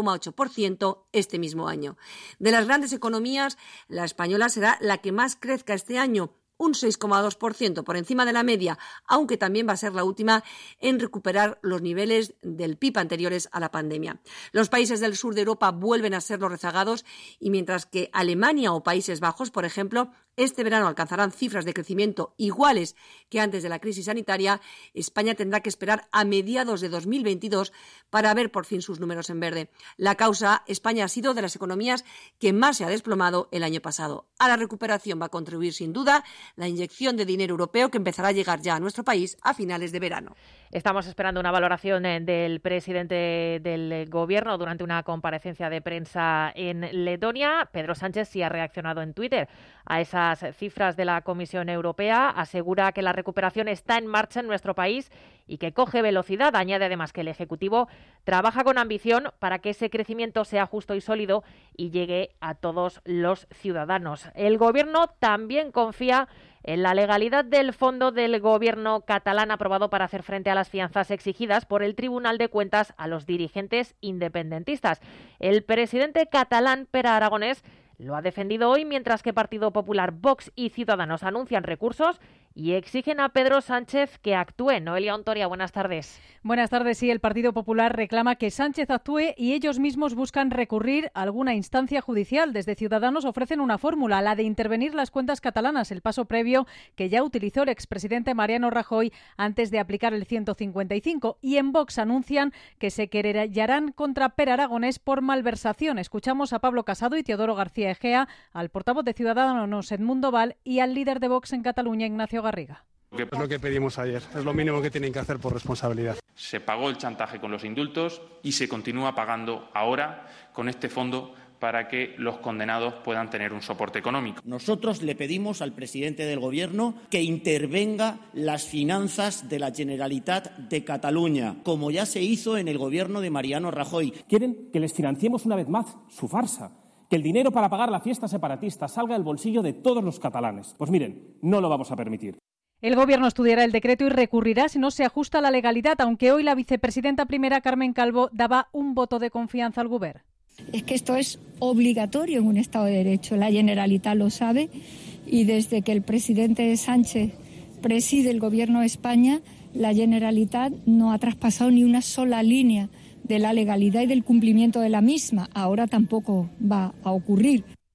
4,8% este mismo año. De las grandes economías, la española será la que más crezca este año, un 6,2% por encima de la media, aunque también va a ser la última en recuperar los niveles del PIB anteriores a la pandemia. Los países del sur de Europa vuelven a ser los rezagados y mientras que Alemania o Países Bajos, por ejemplo, este verano alcanzarán cifras de crecimiento iguales que antes de la crisis sanitaria, España tendrá que esperar a mediados de 2022 para ver por fin sus números en verde. La causa, España ha sido de las economías que más se ha desplomado el año pasado. A la recuperación va a contribuir sin duda la inyección de dinero europeo que empezará a llegar ya a nuestro país a finales de verano. Estamos esperando una valoración del presidente del Gobierno durante una comparecencia de prensa en Letonia. Pedro Sánchez sí ha reaccionado en Twitter a esas cifras de la Comisión Europea. Asegura que la recuperación está en marcha en nuestro país y que coge velocidad. Añade además que el Ejecutivo trabaja con ambición para que ese crecimiento sea justo y sólido y llegue a todos los ciudadanos. El Gobierno también confía en la legalidad del fondo del Gobierno catalán aprobado para hacer frente a las fianzas exigidas por el Tribunal de Cuentas a los dirigentes independentistas. El presidente catalán, Pere Aragonés, lo ha defendido hoy, mientras que Partido Popular, Vox y Ciudadanos anuncian recursos y exigen a Pedro Sánchez que actúe. Noelia Ontoria, buenas tardes. Buenas tardes. Sí, el Partido Popular reclama que Sánchez actúe y ellos mismos buscan recurrir a alguna instancia judicial. Desde Ciudadanos ofrecen una fórmula, la de intervenir las cuentas catalanas, el paso previo que ya utilizó el expresidente Mariano Rajoy antes de aplicar el 155. Y en Vox anuncian que se querellarán contra Pere Aragonés por malversación. Escuchamos a Pablo Casado y Teodoro García Egea, al portavoz de Ciudadanos Edmundo Val y al líder de Vox en Cataluña, Ignacio Garriga. Es lo que pedimos ayer, es lo mínimo que tienen que hacer por responsabilidad. Se pagó el chantaje con los indultos y se continúa pagando ahora con este fondo para que los condenados puedan tener un soporte económico. Nosotros le pedimos al presidente del Gobierno que intervenga las finanzas de la Generalitat de Cataluña, como ya se hizo en el Gobierno de Mariano Rajoy. Quieren que les financiemos una vez más su farsa, que el dinero para pagar la fiesta separatista salga del bolsillo de todos los catalanes. Pues miren, no lo vamos a permitir. El Gobierno estudiará el decreto y recurrirá si no se ajusta a la legalidad, aunque hoy la vicepresidenta primera, Carmen Calvo, daba un voto de confianza al Gobierno. Es que esto es obligatorio en un Estado de Derecho, la Generalitat lo sabe y desde que el presidente Sánchez preside el Gobierno de España, la Generalitat no ha traspasado ni una sola línea de la legalidad y del cumplimiento de la misma. Ahora tampoco va a ocurrir.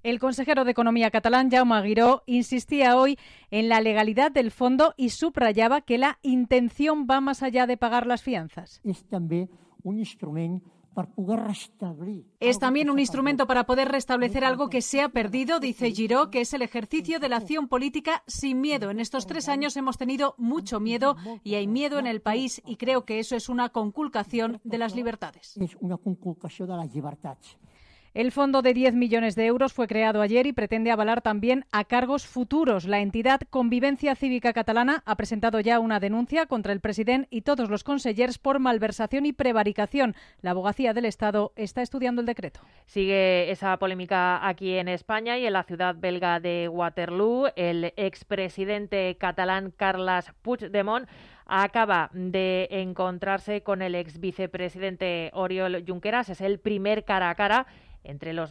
El consejero de Economía catalán, Jaume Guiró, insistía hoy en la legalidad del fondo y subrayaba que la intención va más allá de pagar las fianzas. És també un instrument per poder restablir. Es también un instrumento para poder restablecer algo que se ha perdido, dice Giró, que es el ejercicio de la acción política sin miedo. En estos 3 años hemos tenido mucho miedo y hay miedo en el país y creo que eso es una conculcación de las libertades. És una conculcació de les llibertats. El fondo de 10 millones de euros fue creado ayer y pretende avalar también a cargos futuros. La entidad Convivencia Cívica Catalana ha presentado ya una denuncia contra el presidente y todos los consellers por malversación y prevaricación. La Abogacía del Estado está estudiando el decreto. Sigue esa polémica aquí en España y en la ciudad belga de Waterloo. El expresidente catalán Carles Puigdemont acaba de encontrarse con el ex vicepresidente Oriol Junqueras. Es el primer cara a cara entre los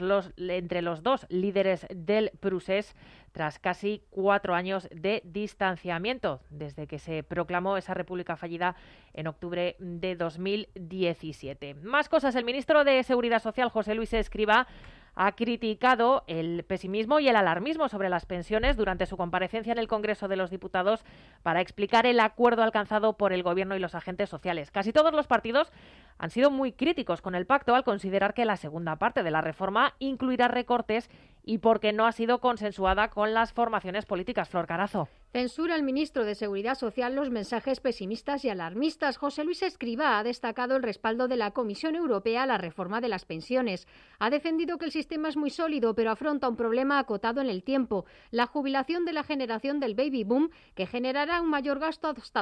dos líderes del procés tras casi 4 años de distanciamiento, desde que se proclamó esa república fallida en octubre de 2017. Más cosas. El ministro de Seguridad Social, José Luis Escrivá, ha criticado el pesimismo y el alarmismo sobre las pensiones durante su comparecencia en el Congreso de los Diputados para explicar el acuerdo alcanzado por el Gobierno y los agentes sociales. Casi todos los partidos han sido muy críticos con el pacto al considerar que la segunda parte de la reforma incluirá recortes y porque no ha sido consensuada con las formaciones políticas. Flor Carazo. Censura el ministro de Seguridad Social los mensajes pesimistas y alarmistas. José Luis Escrivá ha destacado el respaldo de la Comisión Europea a la reforma de las pensiones. Ha defendido que el sistema es muy sólido, pero afronta un problema acotado en el tiempo: la jubilación de la generación del baby boom, que generará un mayor gasto hasta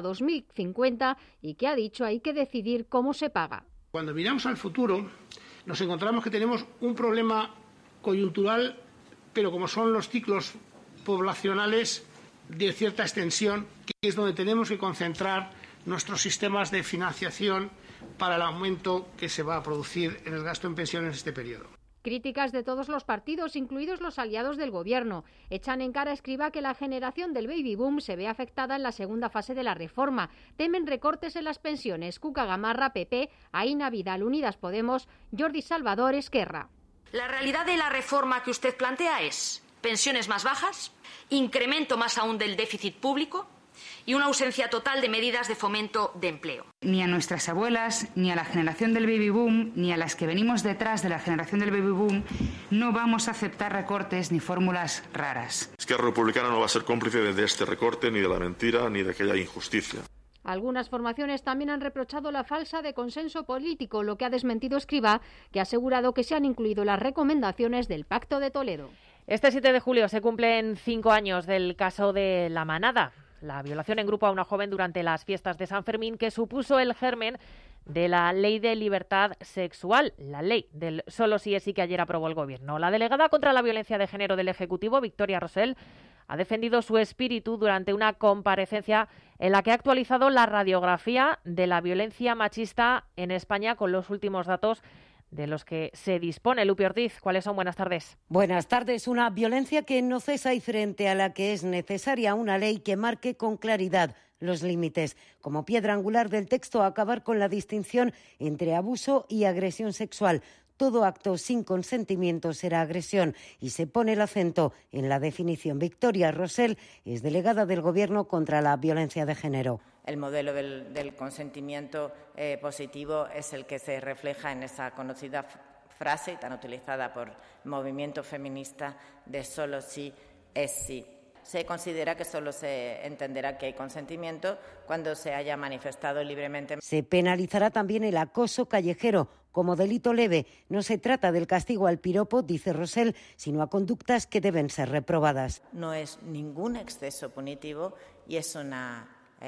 2050 y que ha dicho hay que decidir cómo se paga. Cuando miramos al futuro, nos encontramos que tenemos un problema coyuntural, pero como son los ciclos poblacionales de cierta extensión, que es donde tenemos que concentrar nuestros sistemas de financiación para el aumento que se va a producir en el gasto en pensiones en este periodo. Críticas de todos los partidos, incluidos los aliados del Gobierno. Echan en cara a Escrivá que la generación del baby boom se ve afectada en la segunda fase de la reforma. Temen recortes en las pensiones. Cuca Gamarra, PP, Aina Vidal, Unidas Podemos, Jordi Salvador, Esquerra. La realidad de la reforma que usted plantea es pensiones más bajas, incremento más aún del déficit público y una ausencia total de medidas de fomento de empleo. Ni a nuestras abuelas, ni a la generación del baby boom, ni a las que venimos detrás de la generación del baby boom, no vamos a aceptar recortes ni fórmulas raras. Esquerra Republicana no va a ser cómplice de este recorte, ni de la mentira, ni de aquella injusticia. Algunas formaciones también han reprochado la falsa de consenso político, lo que ha desmentido Escrivá, que ha asegurado que se han incluido las recomendaciones del Pacto de Toledo. Este 7 de julio se cumplen 5 años del caso de La Manada, la violación en grupo a una joven durante las fiestas de San Fermín, que supuso el germen de la Ley de Libertad Sexual, la ley del solo sí es sí que ayer aprobó el Gobierno. La delegada contra la violencia de género del Ejecutivo, Victoria Rosell, ha defendido su espíritu durante una comparecencia en la que ha actualizado la radiografía de la violencia machista en España con los últimos datos de los que se dispone. Lupi Ortiz, ¿cuáles son? Buenas tardes. Buenas tardes. Una violencia que no cesa y frente a la que es necesaria una ley que marque con claridad los límites. Como piedra angular del texto, acabar con la distinción entre abuso y agresión sexual. Todo acto sin consentimiento será agresión y se pone el acento en la definición. Victoria Rosell es delegada del Gobierno contra la violencia de género. El modelo del consentimiento positivo es el que se refleja en esa conocida frase tan utilizada por el movimiento feminista de solo sí es sí. Se considera que solo se entenderá que hay consentimiento cuando se haya manifestado libremente. Se penalizará también el acoso callejero como delito leve. No se trata del castigo al piropo, dice Rosell, sino a conductas que deben ser reprobadas. No es ningún exceso punitivo y es una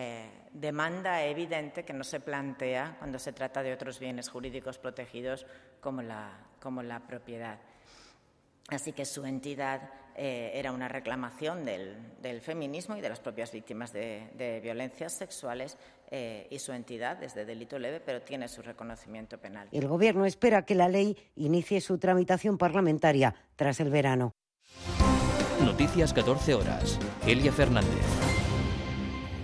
demanda evidente que no se plantea cuando se trata de otros bienes jurídicos protegidos como la propiedad. Así que su entidad era una reclamación del feminismo y de las propias víctimas de violencias sexuales y su entidad es de delito leve, pero tiene su reconocimiento penal. El Gobierno espera que la ley inicie su tramitación parlamentaria tras el verano. Noticias 14 horas. Elia Fernández.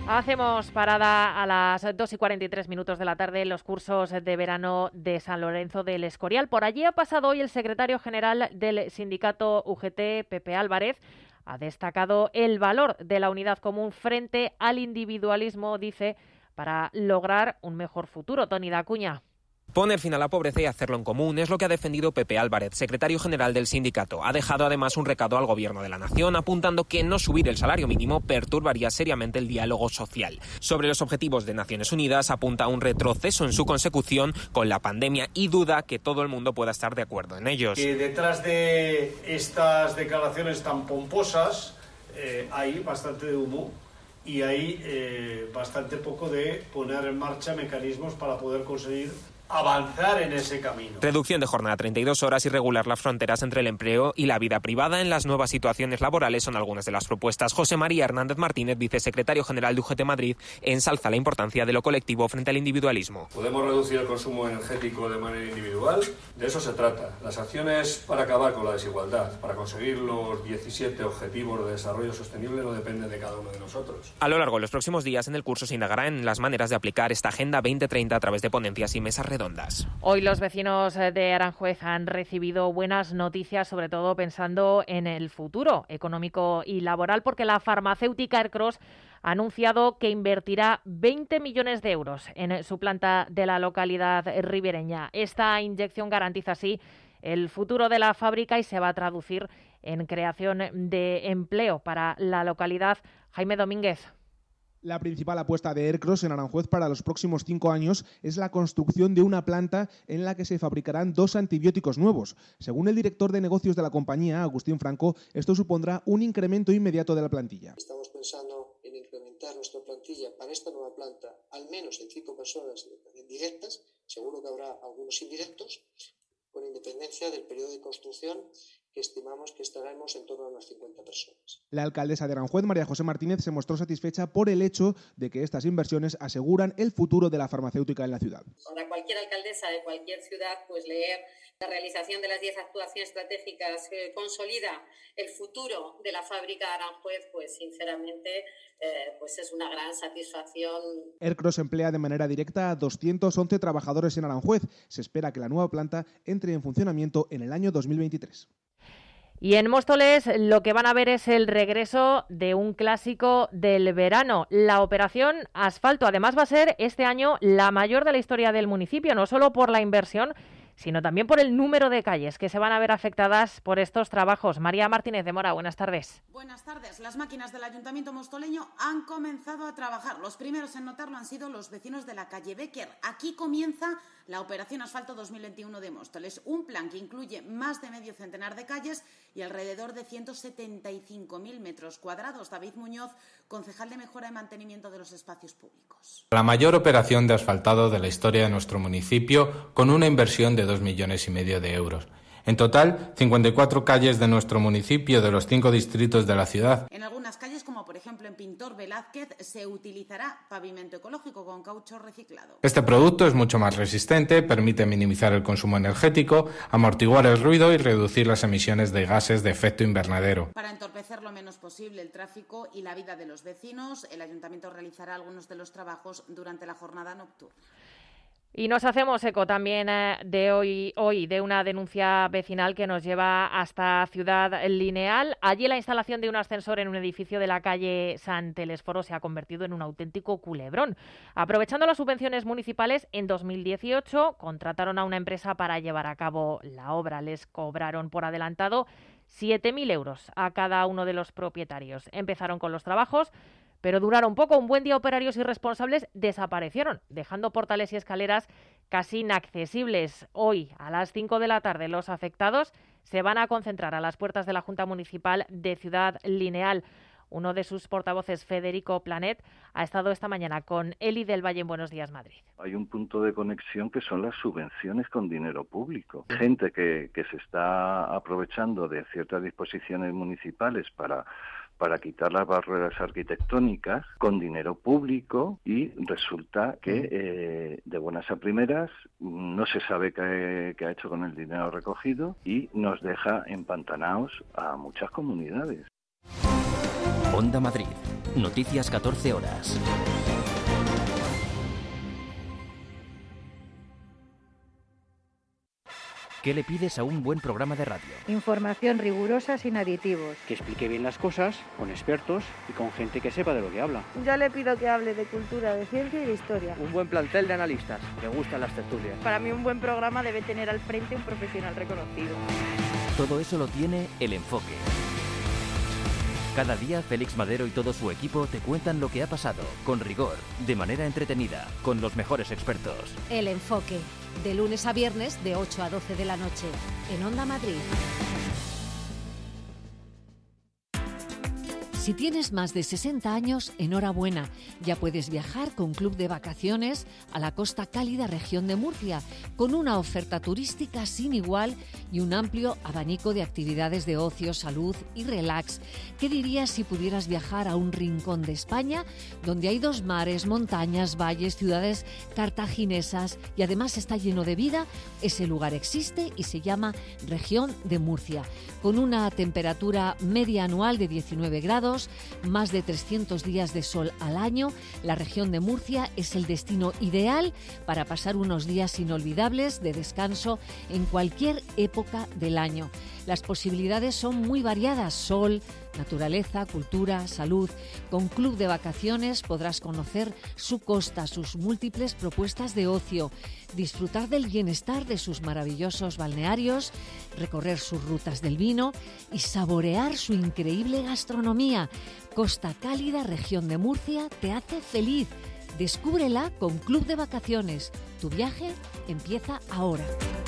Hacemos parada a las 2:43 de la tarde en los cursos de verano de San Lorenzo del Escorial. Por allí ha pasado hoy el secretario general del sindicato UGT, Pepe Álvarez. Ha destacado el valor de la unidad común frente al individualismo, dice, para lograr un mejor futuro. Toni Dacuña. Poner fin a la pobreza y hacerlo en común es lo que ha defendido Pepe Álvarez, secretario general del sindicato. Ha dejado además un recado al Gobierno de la Nación, apuntando que no subir el salario mínimo perturbaría seriamente el diálogo social. Sobre los objetivos de Naciones Unidas, apunta a un retroceso en su consecución con la pandemia y duda que todo el mundo pueda estar de acuerdo en ellos. Que detrás de estas declaraciones tan pomposas hay bastante de humo y hay bastante poco de poner en marcha mecanismos para poder conseguir avanzar en ese camino. Reducción de jornada a 32 horas y regular las fronteras entre el empleo y la vida privada en las nuevas situaciones laborales son algunas de las propuestas. José María Hernández Martínez, vicesecretario general de UGT Madrid, ensalza la importancia de lo colectivo frente al individualismo. Podemos reducir el consumo energético de manera individual, de eso se trata. Las acciones para acabar con la desigualdad, para conseguir los 17 objetivos de desarrollo sostenible no dependen de cada uno de nosotros. A lo largo de los próximos días en el curso se indagará en las maneras de aplicar esta Agenda 2030 a través de ponencias y mesas redondas. Hoy los vecinos de Aranjuez han recibido buenas noticias, sobre todo pensando en el futuro económico y laboral, porque la farmacéutica Ercros ha anunciado que invertirá 20 millones de euros en su planta de la localidad ribereña. Esta inyección garantiza así el futuro de la fábrica y se va a traducir en creación de empleo para la localidad. Jaime Domínguez. La principal apuesta de Ercros en Aranjuez para los próximos 5 años es la construcción de una planta en la que se fabricarán 2 antibióticos nuevos. Según el director de negocios de la compañía, Agustín Franco, esto supondrá un incremento inmediato de la plantilla. Estamos pensando en incrementar nuestra plantilla para esta nueva planta al menos en 5 personas directas, seguro que habrá algunos indirectos, con independencia del periodo de construcción, que estimamos que estaremos en torno a unas 50 personas. La alcaldesa de Aranjuez, María José Martínez, se mostró satisfecha por el hecho de que estas inversiones aseguran el futuro de la farmacéutica en la ciudad. Para cualquier alcaldesa de cualquier ciudad, pues leer la realización de las 10 actuaciones estratégicas consolida el futuro de la fábrica de Aranjuez, pues sinceramente pues es una gran satisfacción. Ercros emplea de manera directa a 211 trabajadores en Aranjuez. Se espera que la nueva planta entre en funcionamiento en el año 2023. Y en Móstoles lo que van a ver es el regreso de un clásico del verano, la Operación Asfalto. Además va a ser este año la mayor de la historia del municipio, no solo por la inversión, sino también por el número de calles que se van a ver afectadas por estos trabajos. María Martínez de Mora, buenas tardes. Buenas tardes. Las máquinas del Ayuntamiento mostoleño han comenzado a trabajar. Los primeros en notarlo han sido los vecinos de la calle Becker. Aquí comienza la Operación Asfalto 2021 de Móstoles, un plan que incluye más de medio centenar de calles y alrededor de 175.000 metros cuadrados. David Muñoz, concejal de Mejora y Mantenimiento de los Espacios Públicos. La mayor operación de asfaltado de la historia de nuestro municipio, con una inversión de 2,5 millones de euros. En total, 54 calles de nuestro municipio, de los 5 distritos de la ciudad. En algunas calles, como por ejemplo en Pintor Velázquez, se utilizará pavimento ecológico con caucho reciclado. Este producto es mucho más resistente, permite minimizar el consumo energético, amortiguar el ruido y reducir las emisiones de gases de efecto invernadero. Para entorpecer lo menos posible el tráfico y la vida de los vecinos, el Ayuntamiento realizará algunos de los trabajos durante la jornada nocturna. Y nos hacemos eco también de hoy de una denuncia vecinal que nos lleva hasta Ciudad Lineal. Allí la instalación de un ascensor en un edificio de la calle San Telesforo se ha convertido en un auténtico culebrón. Aprovechando las subvenciones municipales, en 2018 contrataron a una empresa para llevar a cabo la obra. Les cobraron por adelantado 7.000 euros a cada uno de los propietarios. Empezaron con los trabajos, pero duraron poco. Un buen día operarios irresponsables desaparecieron, dejando portales y escaleras casi inaccesibles. Hoy, a las 5 de la tarde, los afectados se van a concentrar a las puertas de la Junta Municipal de Ciudad Lineal. Uno de sus portavoces, Federico Planet, ha estado esta mañana con Eli del Valle en Buenos Días, Madrid. Hay un punto de conexión que son las subvenciones con dinero público. Gente que se está aprovechando de ciertas disposiciones municipales para quitar las barreras arquitectónicas con dinero público y resulta que de buenas a primeras no se sabe qué ha hecho con el dinero recogido y nos deja empantanados a muchas comunidades. Onda Madrid, Noticias 14 horas. ¿Qué le pides a un buen programa de radio? Información rigurosa sin aditivos. Que explique bien las cosas, con expertos y con gente que sepa de lo que habla. Yo le pido que hable de cultura, de ciencia y de historia. Un buen plantel de analistas, que gustan las tertulias. Para mí un buen programa debe tener al frente un profesional reconocido. Todo eso lo tiene El Enfoque. Cada día Félix Madero y todo su equipo te cuentan lo que ha pasado, con rigor, de manera entretenida, con los mejores expertos. El Enfoque, de lunes a viernes de 8 a 12 de la noche, en Onda Madrid. Si tienes más de 60 años, enhorabuena. Ya puedes viajar con Club de Vacaciones a la Costa Cálida región de Murcia, con una oferta turística sin igual y un amplio abanico de actividades de ocio, salud y relax. ¿Qué dirías si pudieras viajar a un rincón de España donde hay 2 mares, montañas, valles, ciudades cartaginesas y además está lleno de vida? Ese lugar existe y se llama Región de Murcia, con una temperatura media anual de 19 grados, más de 300 días de sol al año. La región de Murcia es el destino ideal para pasar unos días inolvidables de descanso en cualquier época del año. Las posibilidades son muy variadas: sol, naturaleza, cultura, salud. Con Club de Vacaciones podrás conocer su costa, sus múltiples propuestas de ocio, disfrutar del bienestar de sus maravillosos balnearios, recorrer sus rutas del vino y saborear su increíble gastronomía. Costa Cálida, región de Murcia, te hace feliz. Descúbrela con Club de Vacaciones. Tu viaje empieza ahora.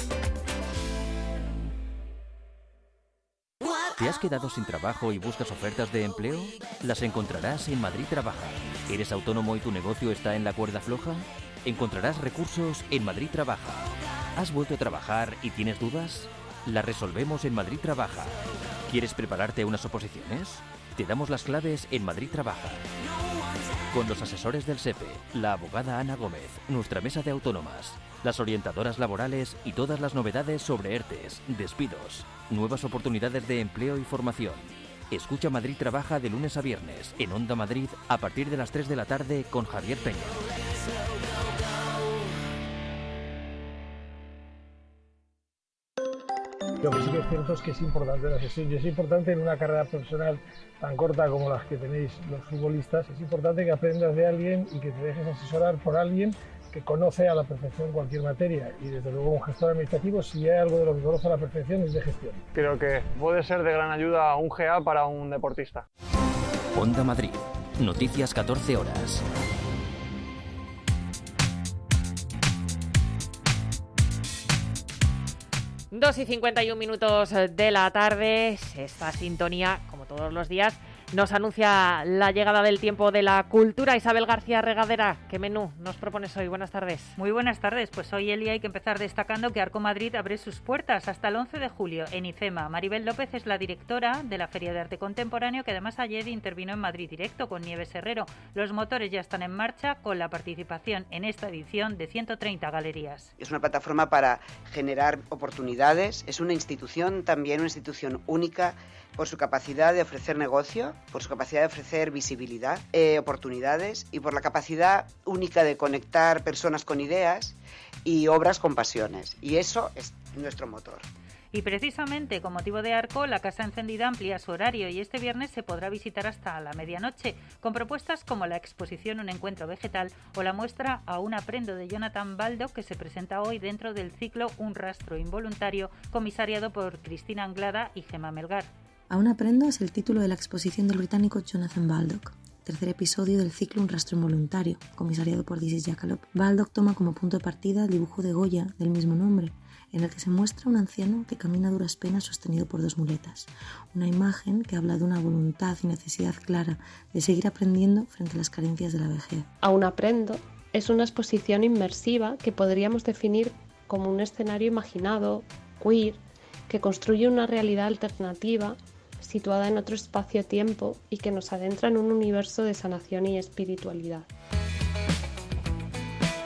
¿Te has quedado sin trabajo y buscas ofertas de empleo? Las encontrarás en Madrid Trabaja. ¿Eres autónomo y tu negocio está en la cuerda floja? Encontrarás recursos en Madrid Trabaja. ¿Has vuelto a trabajar y tienes dudas? Las resolvemos en Madrid Trabaja. ¿Quieres prepararte a unas oposiciones? Te damos las claves en Madrid Trabaja. Con los asesores del SEPE, la abogada Ana Gómez, nuestra mesa de autónomas, las orientadoras laborales y todas las novedades sobre ERTEs, despidos, nuevas oportunidades de empleo y formación. Escucha Madrid Trabaja de lunes a viernes en Onda Madrid a partir de las 3 de la tarde con Javier Peña. Lo que sí que es cierto es que es importante la sesión y es importante en una carrera profesional tan corta como las que tenéis los futbolistas, es importante que aprendas de alguien y que te dejes asesorar por alguien que conoce a la perfección cualquier materia, y desde luego un gestor administrativo, si hay algo de lo que conoce a la perfección, es de gestión. Creo que puede ser de gran ayuda un GA para un deportista. Onda Madrid, noticias 14 horas. Dos y 51 minutos de la tarde. Esta sintonía, como todos los días, nos anuncia la llegada del tiempo de la cultura. Isabel García Regadera, ¿qué menú nos propones hoy? Buenas tardes. Muy buenas tardes. Pues hoy, Eli, hay que empezar destacando que Arco Madrid abre sus puertas hasta el 11 de julio en IFEMA. Maribel López es la directora de la Feria de Arte Contemporáneo, que además ayer intervino en Madrid Directo con Nieves Herrero. Los motores ya están en marcha con la participación en esta edición de 130 galerías. Es una plataforma para generar oportunidades. Es una institución, también una institución única, por su capacidad de ofrecer negocio, por su capacidad de ofrecer visibilidad, oportunidades, y por la capacidad única de conectar personas con ideas y obras con pasiones. Y eso es nuestro motor. Y precisamente con motivo de Arco, la Casa Encendida amplía su horario y este viernes se podrá visitar hasta la medianoche, con propuestas como la exposición Un Encuentro Vegetal o la muestra Aún Aprendo de Jonathan Baldock, que se presenta hoy dentro del ciclo Un Rastro Involuntario, comisariado por Cristina Anglada y Gemma Melgar. Aún aprendo es el título de la exposición del británico Jonathan Baldock, tercer episodio del ciclo Un Rastro Involuntario, comisariado por Disis Jackalop. Baldock toma como punto de partida el dibujo de Goya del mismo nombre, en el que se muestra un anciano que camina a duras penas sostenido por 2 muletas. Una imagen que habla de una voluntad y necesidad clara de seguir aprendiendo frente a las carencias de la vejez. Aún aprendo es una exposición inmersiva que podríamos definir como un escenario imaginado, queer, que construye una realidad alternativa situada en otro espacio-tiempo y que nos adentra en un universo de sanación y espiritualidad.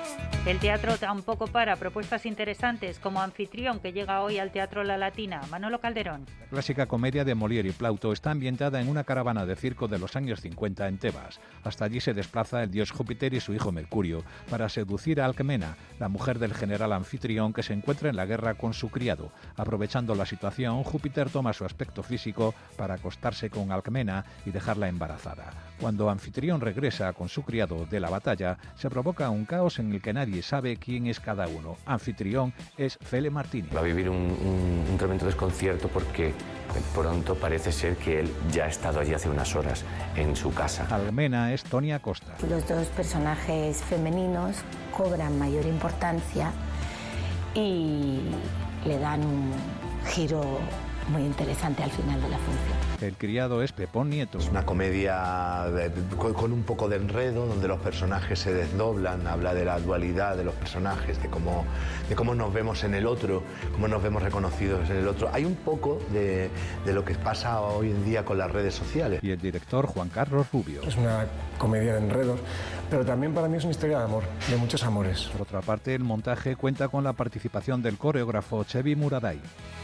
El teatro tampoco para. Propuestas interesantes como Anfitrión, que llega hoy al Teatro La Latina. Manolo Calderón. La clásica comedia de Molière y Plauto está ambientada en una caravana de circo de los años 50 en Tebas. Hasta allí se desplaza el dios Júpiter y su hijo Mercurio para seducir a Alcmena, la mujer del general Anfitrión que se encuentra en la guerra con su criado. Aprovechando la situación, Júpiter toma su aspecto físico para acostarse con Alcmena y dejarla embarazada. Cuando Anfitrión regresa con su criado de la batalla, se provoca un caos en el que nadie sabe quién es cada uno. Anfitrión es Fele Martini. Va a vivir un tremendo desconcierto porque de pronto parece ser que él ya ha estado allí hace unas horas en su casa. Alcmena es Toni Acosta. Los dos personajes femeninos cobran mayor importancia y le dan un giro muy interesante al final de la función. El criado es Pepón Nieto. Es una comedia con un poco de enredo, donde los personajes se desdoblan, habla de la dualidad de los personajes, de cómo nos vemos en el otro, cómo nos vemos reconocidos en el otro. Hay un poco de lo que pasa hoy en día con las redes sociales. Y el director Juan Carlos Rubio. Es una comedia de enredos, pero también para mí es una historia de amor, de muchos amores. Por otra parte, el montaje cuenta con la participación del coreógrafo Chevi Muraday.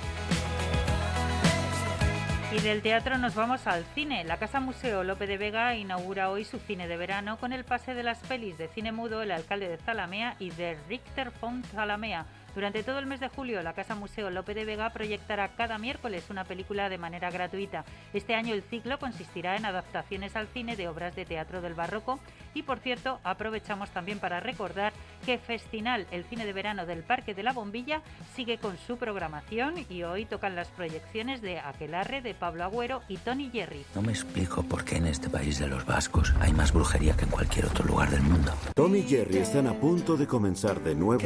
Y del teatro nos vamos al cine. La Casa Museo Lope de Vega inaugura hoy su cine de verano con el pase de las pelis de cine mudo El alcalde de Zalamea y de Richter von Zalamea. Durante todo el mes de julio, la Casa Museo Lope de Vega proyectará cada miércoles una película de manera gratuita. Este año el ciclo consistirá en adaptaciones al cine de obras de teatro del barroco. Y, por cierto, aprovechamos también para recordar que Festinal, el cine de verano del Parque de la Bombilla, sigue con su programación y hoy tocan las proyecciones de Aquelarre, de Pablo Agüero y Tony Jerry. No me explico por qué en este país de los vascos hay más brujería que en cualquier otro lugar del mundo. Tony y Jerry están a punto de comenzar de nuevo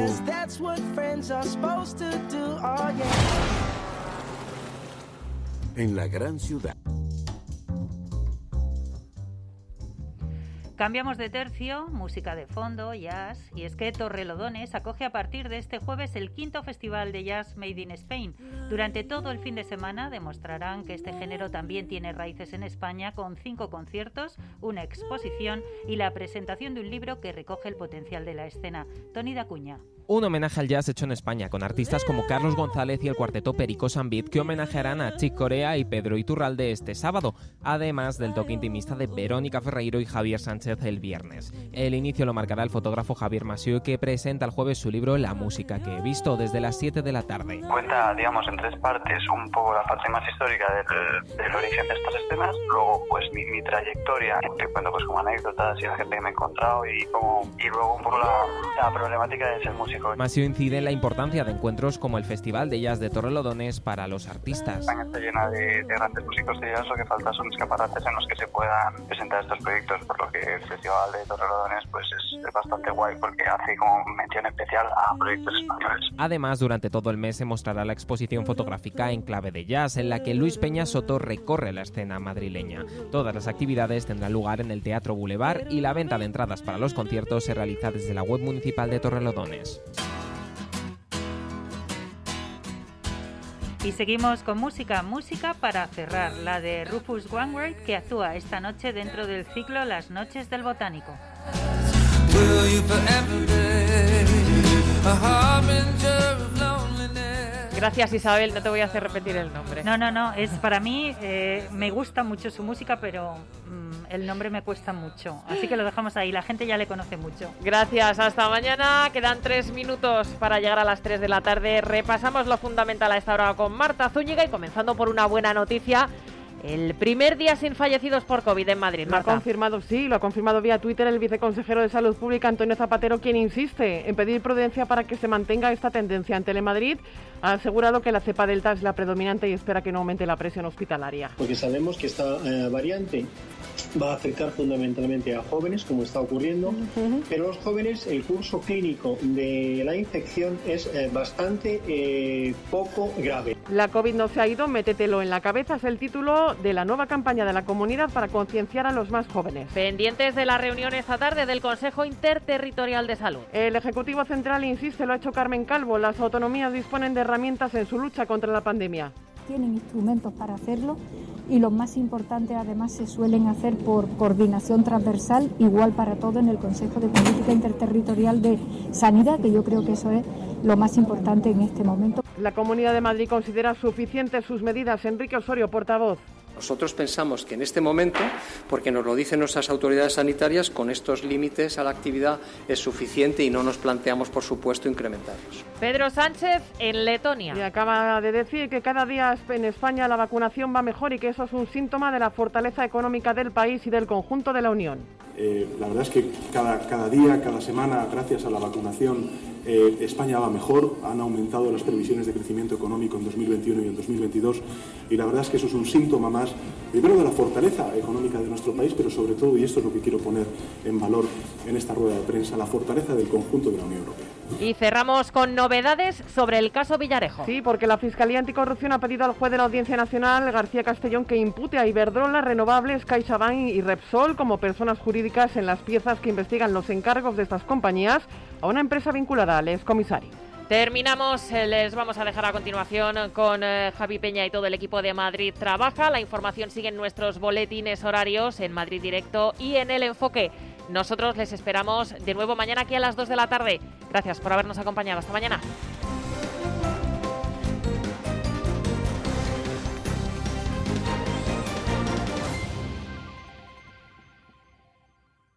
en la gran ciudad. Cambiamos de tercio, música de fondo, jazz, y es que Torrelodones acoge a partir de este jueves el 5º Festival de Jazz Made in Spain. Durante todo el fin de semana demostrarán que este género también tiene raíces en España con 5 conciertos, una exposición y la presentación de un libro que recoge el potencial de la escena. Toni Dacuña. Un homenaje al jazz hecho en España con artistas como Carlos González y el cuarteto Perico Sambit que homenajearán a Chick Corea y Pedro Iturralde este sábado, además del toque intimista de Verónica Ferreiro y Javier Sánchez el viernes. El inicio lo marcará el fotógrafo Javier Masieu, que presenta el jueves su libro La música que he visto, desde las 7 de la tarde. Cuenta, digamos, en 3 partes, un poco la parte más histórica del origen de estas escenas, luego pues mi trayectoria, que cuento pues como anécdotas y la gente que me he encontrado y luego un poco la problemática de ser músico. Masieu incide en la importancia de encuentros como el Festival de Jazz de Torrelodones para los artistas. España está llena de grandes músicos de jazz, lo que falta son escaparates en los que se puedan presentar estos proyectos, por lo que el Festival de Torrelodones pues es bastante guay porque hace como mención especial a proyectos españoles. Además, durante todo el mes se mostrará la exposición fotográfica En clave de jazz, en la que Luis Peña Soto recorre la escena madrileña. Todas las actividades tendrán lugar en el Teatro Boulevard y la venta de entradas para los conciertos se realiza desde la web municipal de Torrelodones. Y seguimos con música para cerrar, la de Rufus Wainwright, que actúa esta noche dentro del ciclo Las Noches del Botánico. Gracias, Isabel, no te voy a hacer repetir el nombre. No, es para mí, me gusta mucho su música, pero el nombre me cuesta mucho, así que lo dejamos ahí, la gente ya le conoce mucho. Gracias, hasta mañana, quedan 3 minutos para llegar a las 3 de la tarde, repasamos lo fundamental a esta hora con Marta Zúñiga y comenzando por una buena noticia. El primer día sin fallecidos por COVID en Madrid. Lo ha confirmado vía Twitter el viceconsejero de Salud Pública, Antonio Zapatero, quien insiste en pedir prudencia para que se mantenga esta tendencia. En Telemadrid ha asegurado que la cepa delta es la predominante y espera que no aumente la presión hospitalaria. Porque sabemos que esta variante va a afectar fundamentalmente a jóvenes, como está ocurriendo, pero los jóvenes, el curso clínico de la infección es bastante poco grave. La COVID no se ha ido, métetelo en la cabeza, es el título de la nueva campaña de la comunidad para concienciar a los más jóvenes. Pendientes de la reunión esta tarde del Consejo Interterritorial de Salud. El Ejecutivo Central insiste, lo ha hecho Carmen Calvo, las autonomías disponen de herramientas en su lucha contra la pandemia. Tienen instrumentos para hacerlo y los más importantes además se suelen hacer por coordinación transversal, igual para todo en el Consejo de Política Interterritorial de Sanidad, que yo creo que eso es lo más importante en este momento. La Comunidad de Madrid considera suficientes sus medidas. Enrique Osorio, portavoz. Nosotros pensamos que en este momento, porque nos lo dicen nuestras autoridades sanitarias, con estos límites a la actividad es suficiente y no nos planteamos, por supuesto, incrementarlos. Pedro Sánchez en Letonia. Y acaba de decir que cada día en España la vacunación va mejor y que eso es un síntoma de la fortaleza económica del país y del conjunto de la Unión. La verdad es que cada día, cada semana, gracias a la vacunación, España va mejor. Han aumentado las previsiones de crecimiento económico en 2021 y en 2022 y la verdad es que eso es un síntoma más, primero de la fortaleza económica de nuestro país, pero sobre todo, y esto es lo que quiero poner en valor en esta rueda de prensa, la fortaleza del conjunto de la Unión Europea. Y cerramos con novedades sobre el caso Villarejo. Sí, porque la Fiscalía Anticorrupción ha pedido al juez de la Audiencia Nacional, García Castellón, que impute a Iberdrola, Renovables, CaixaBank y Repsol como personas jurídicas en las piezas que investigan los encargos de estas compañías a una empresa vinculada al excomisario. Terminamos, les vamos a dejar a continuación con Javi Peña y todo el equipo de Madrid Trabaja. La información sigue en nuestros boletines horarios en Madrid Directo y en El Enfoque. Nosotros les esperamos de nuevo mañana aquí a las 2 de la tarde. Gracias por habernos acompañado. Hasta mañana.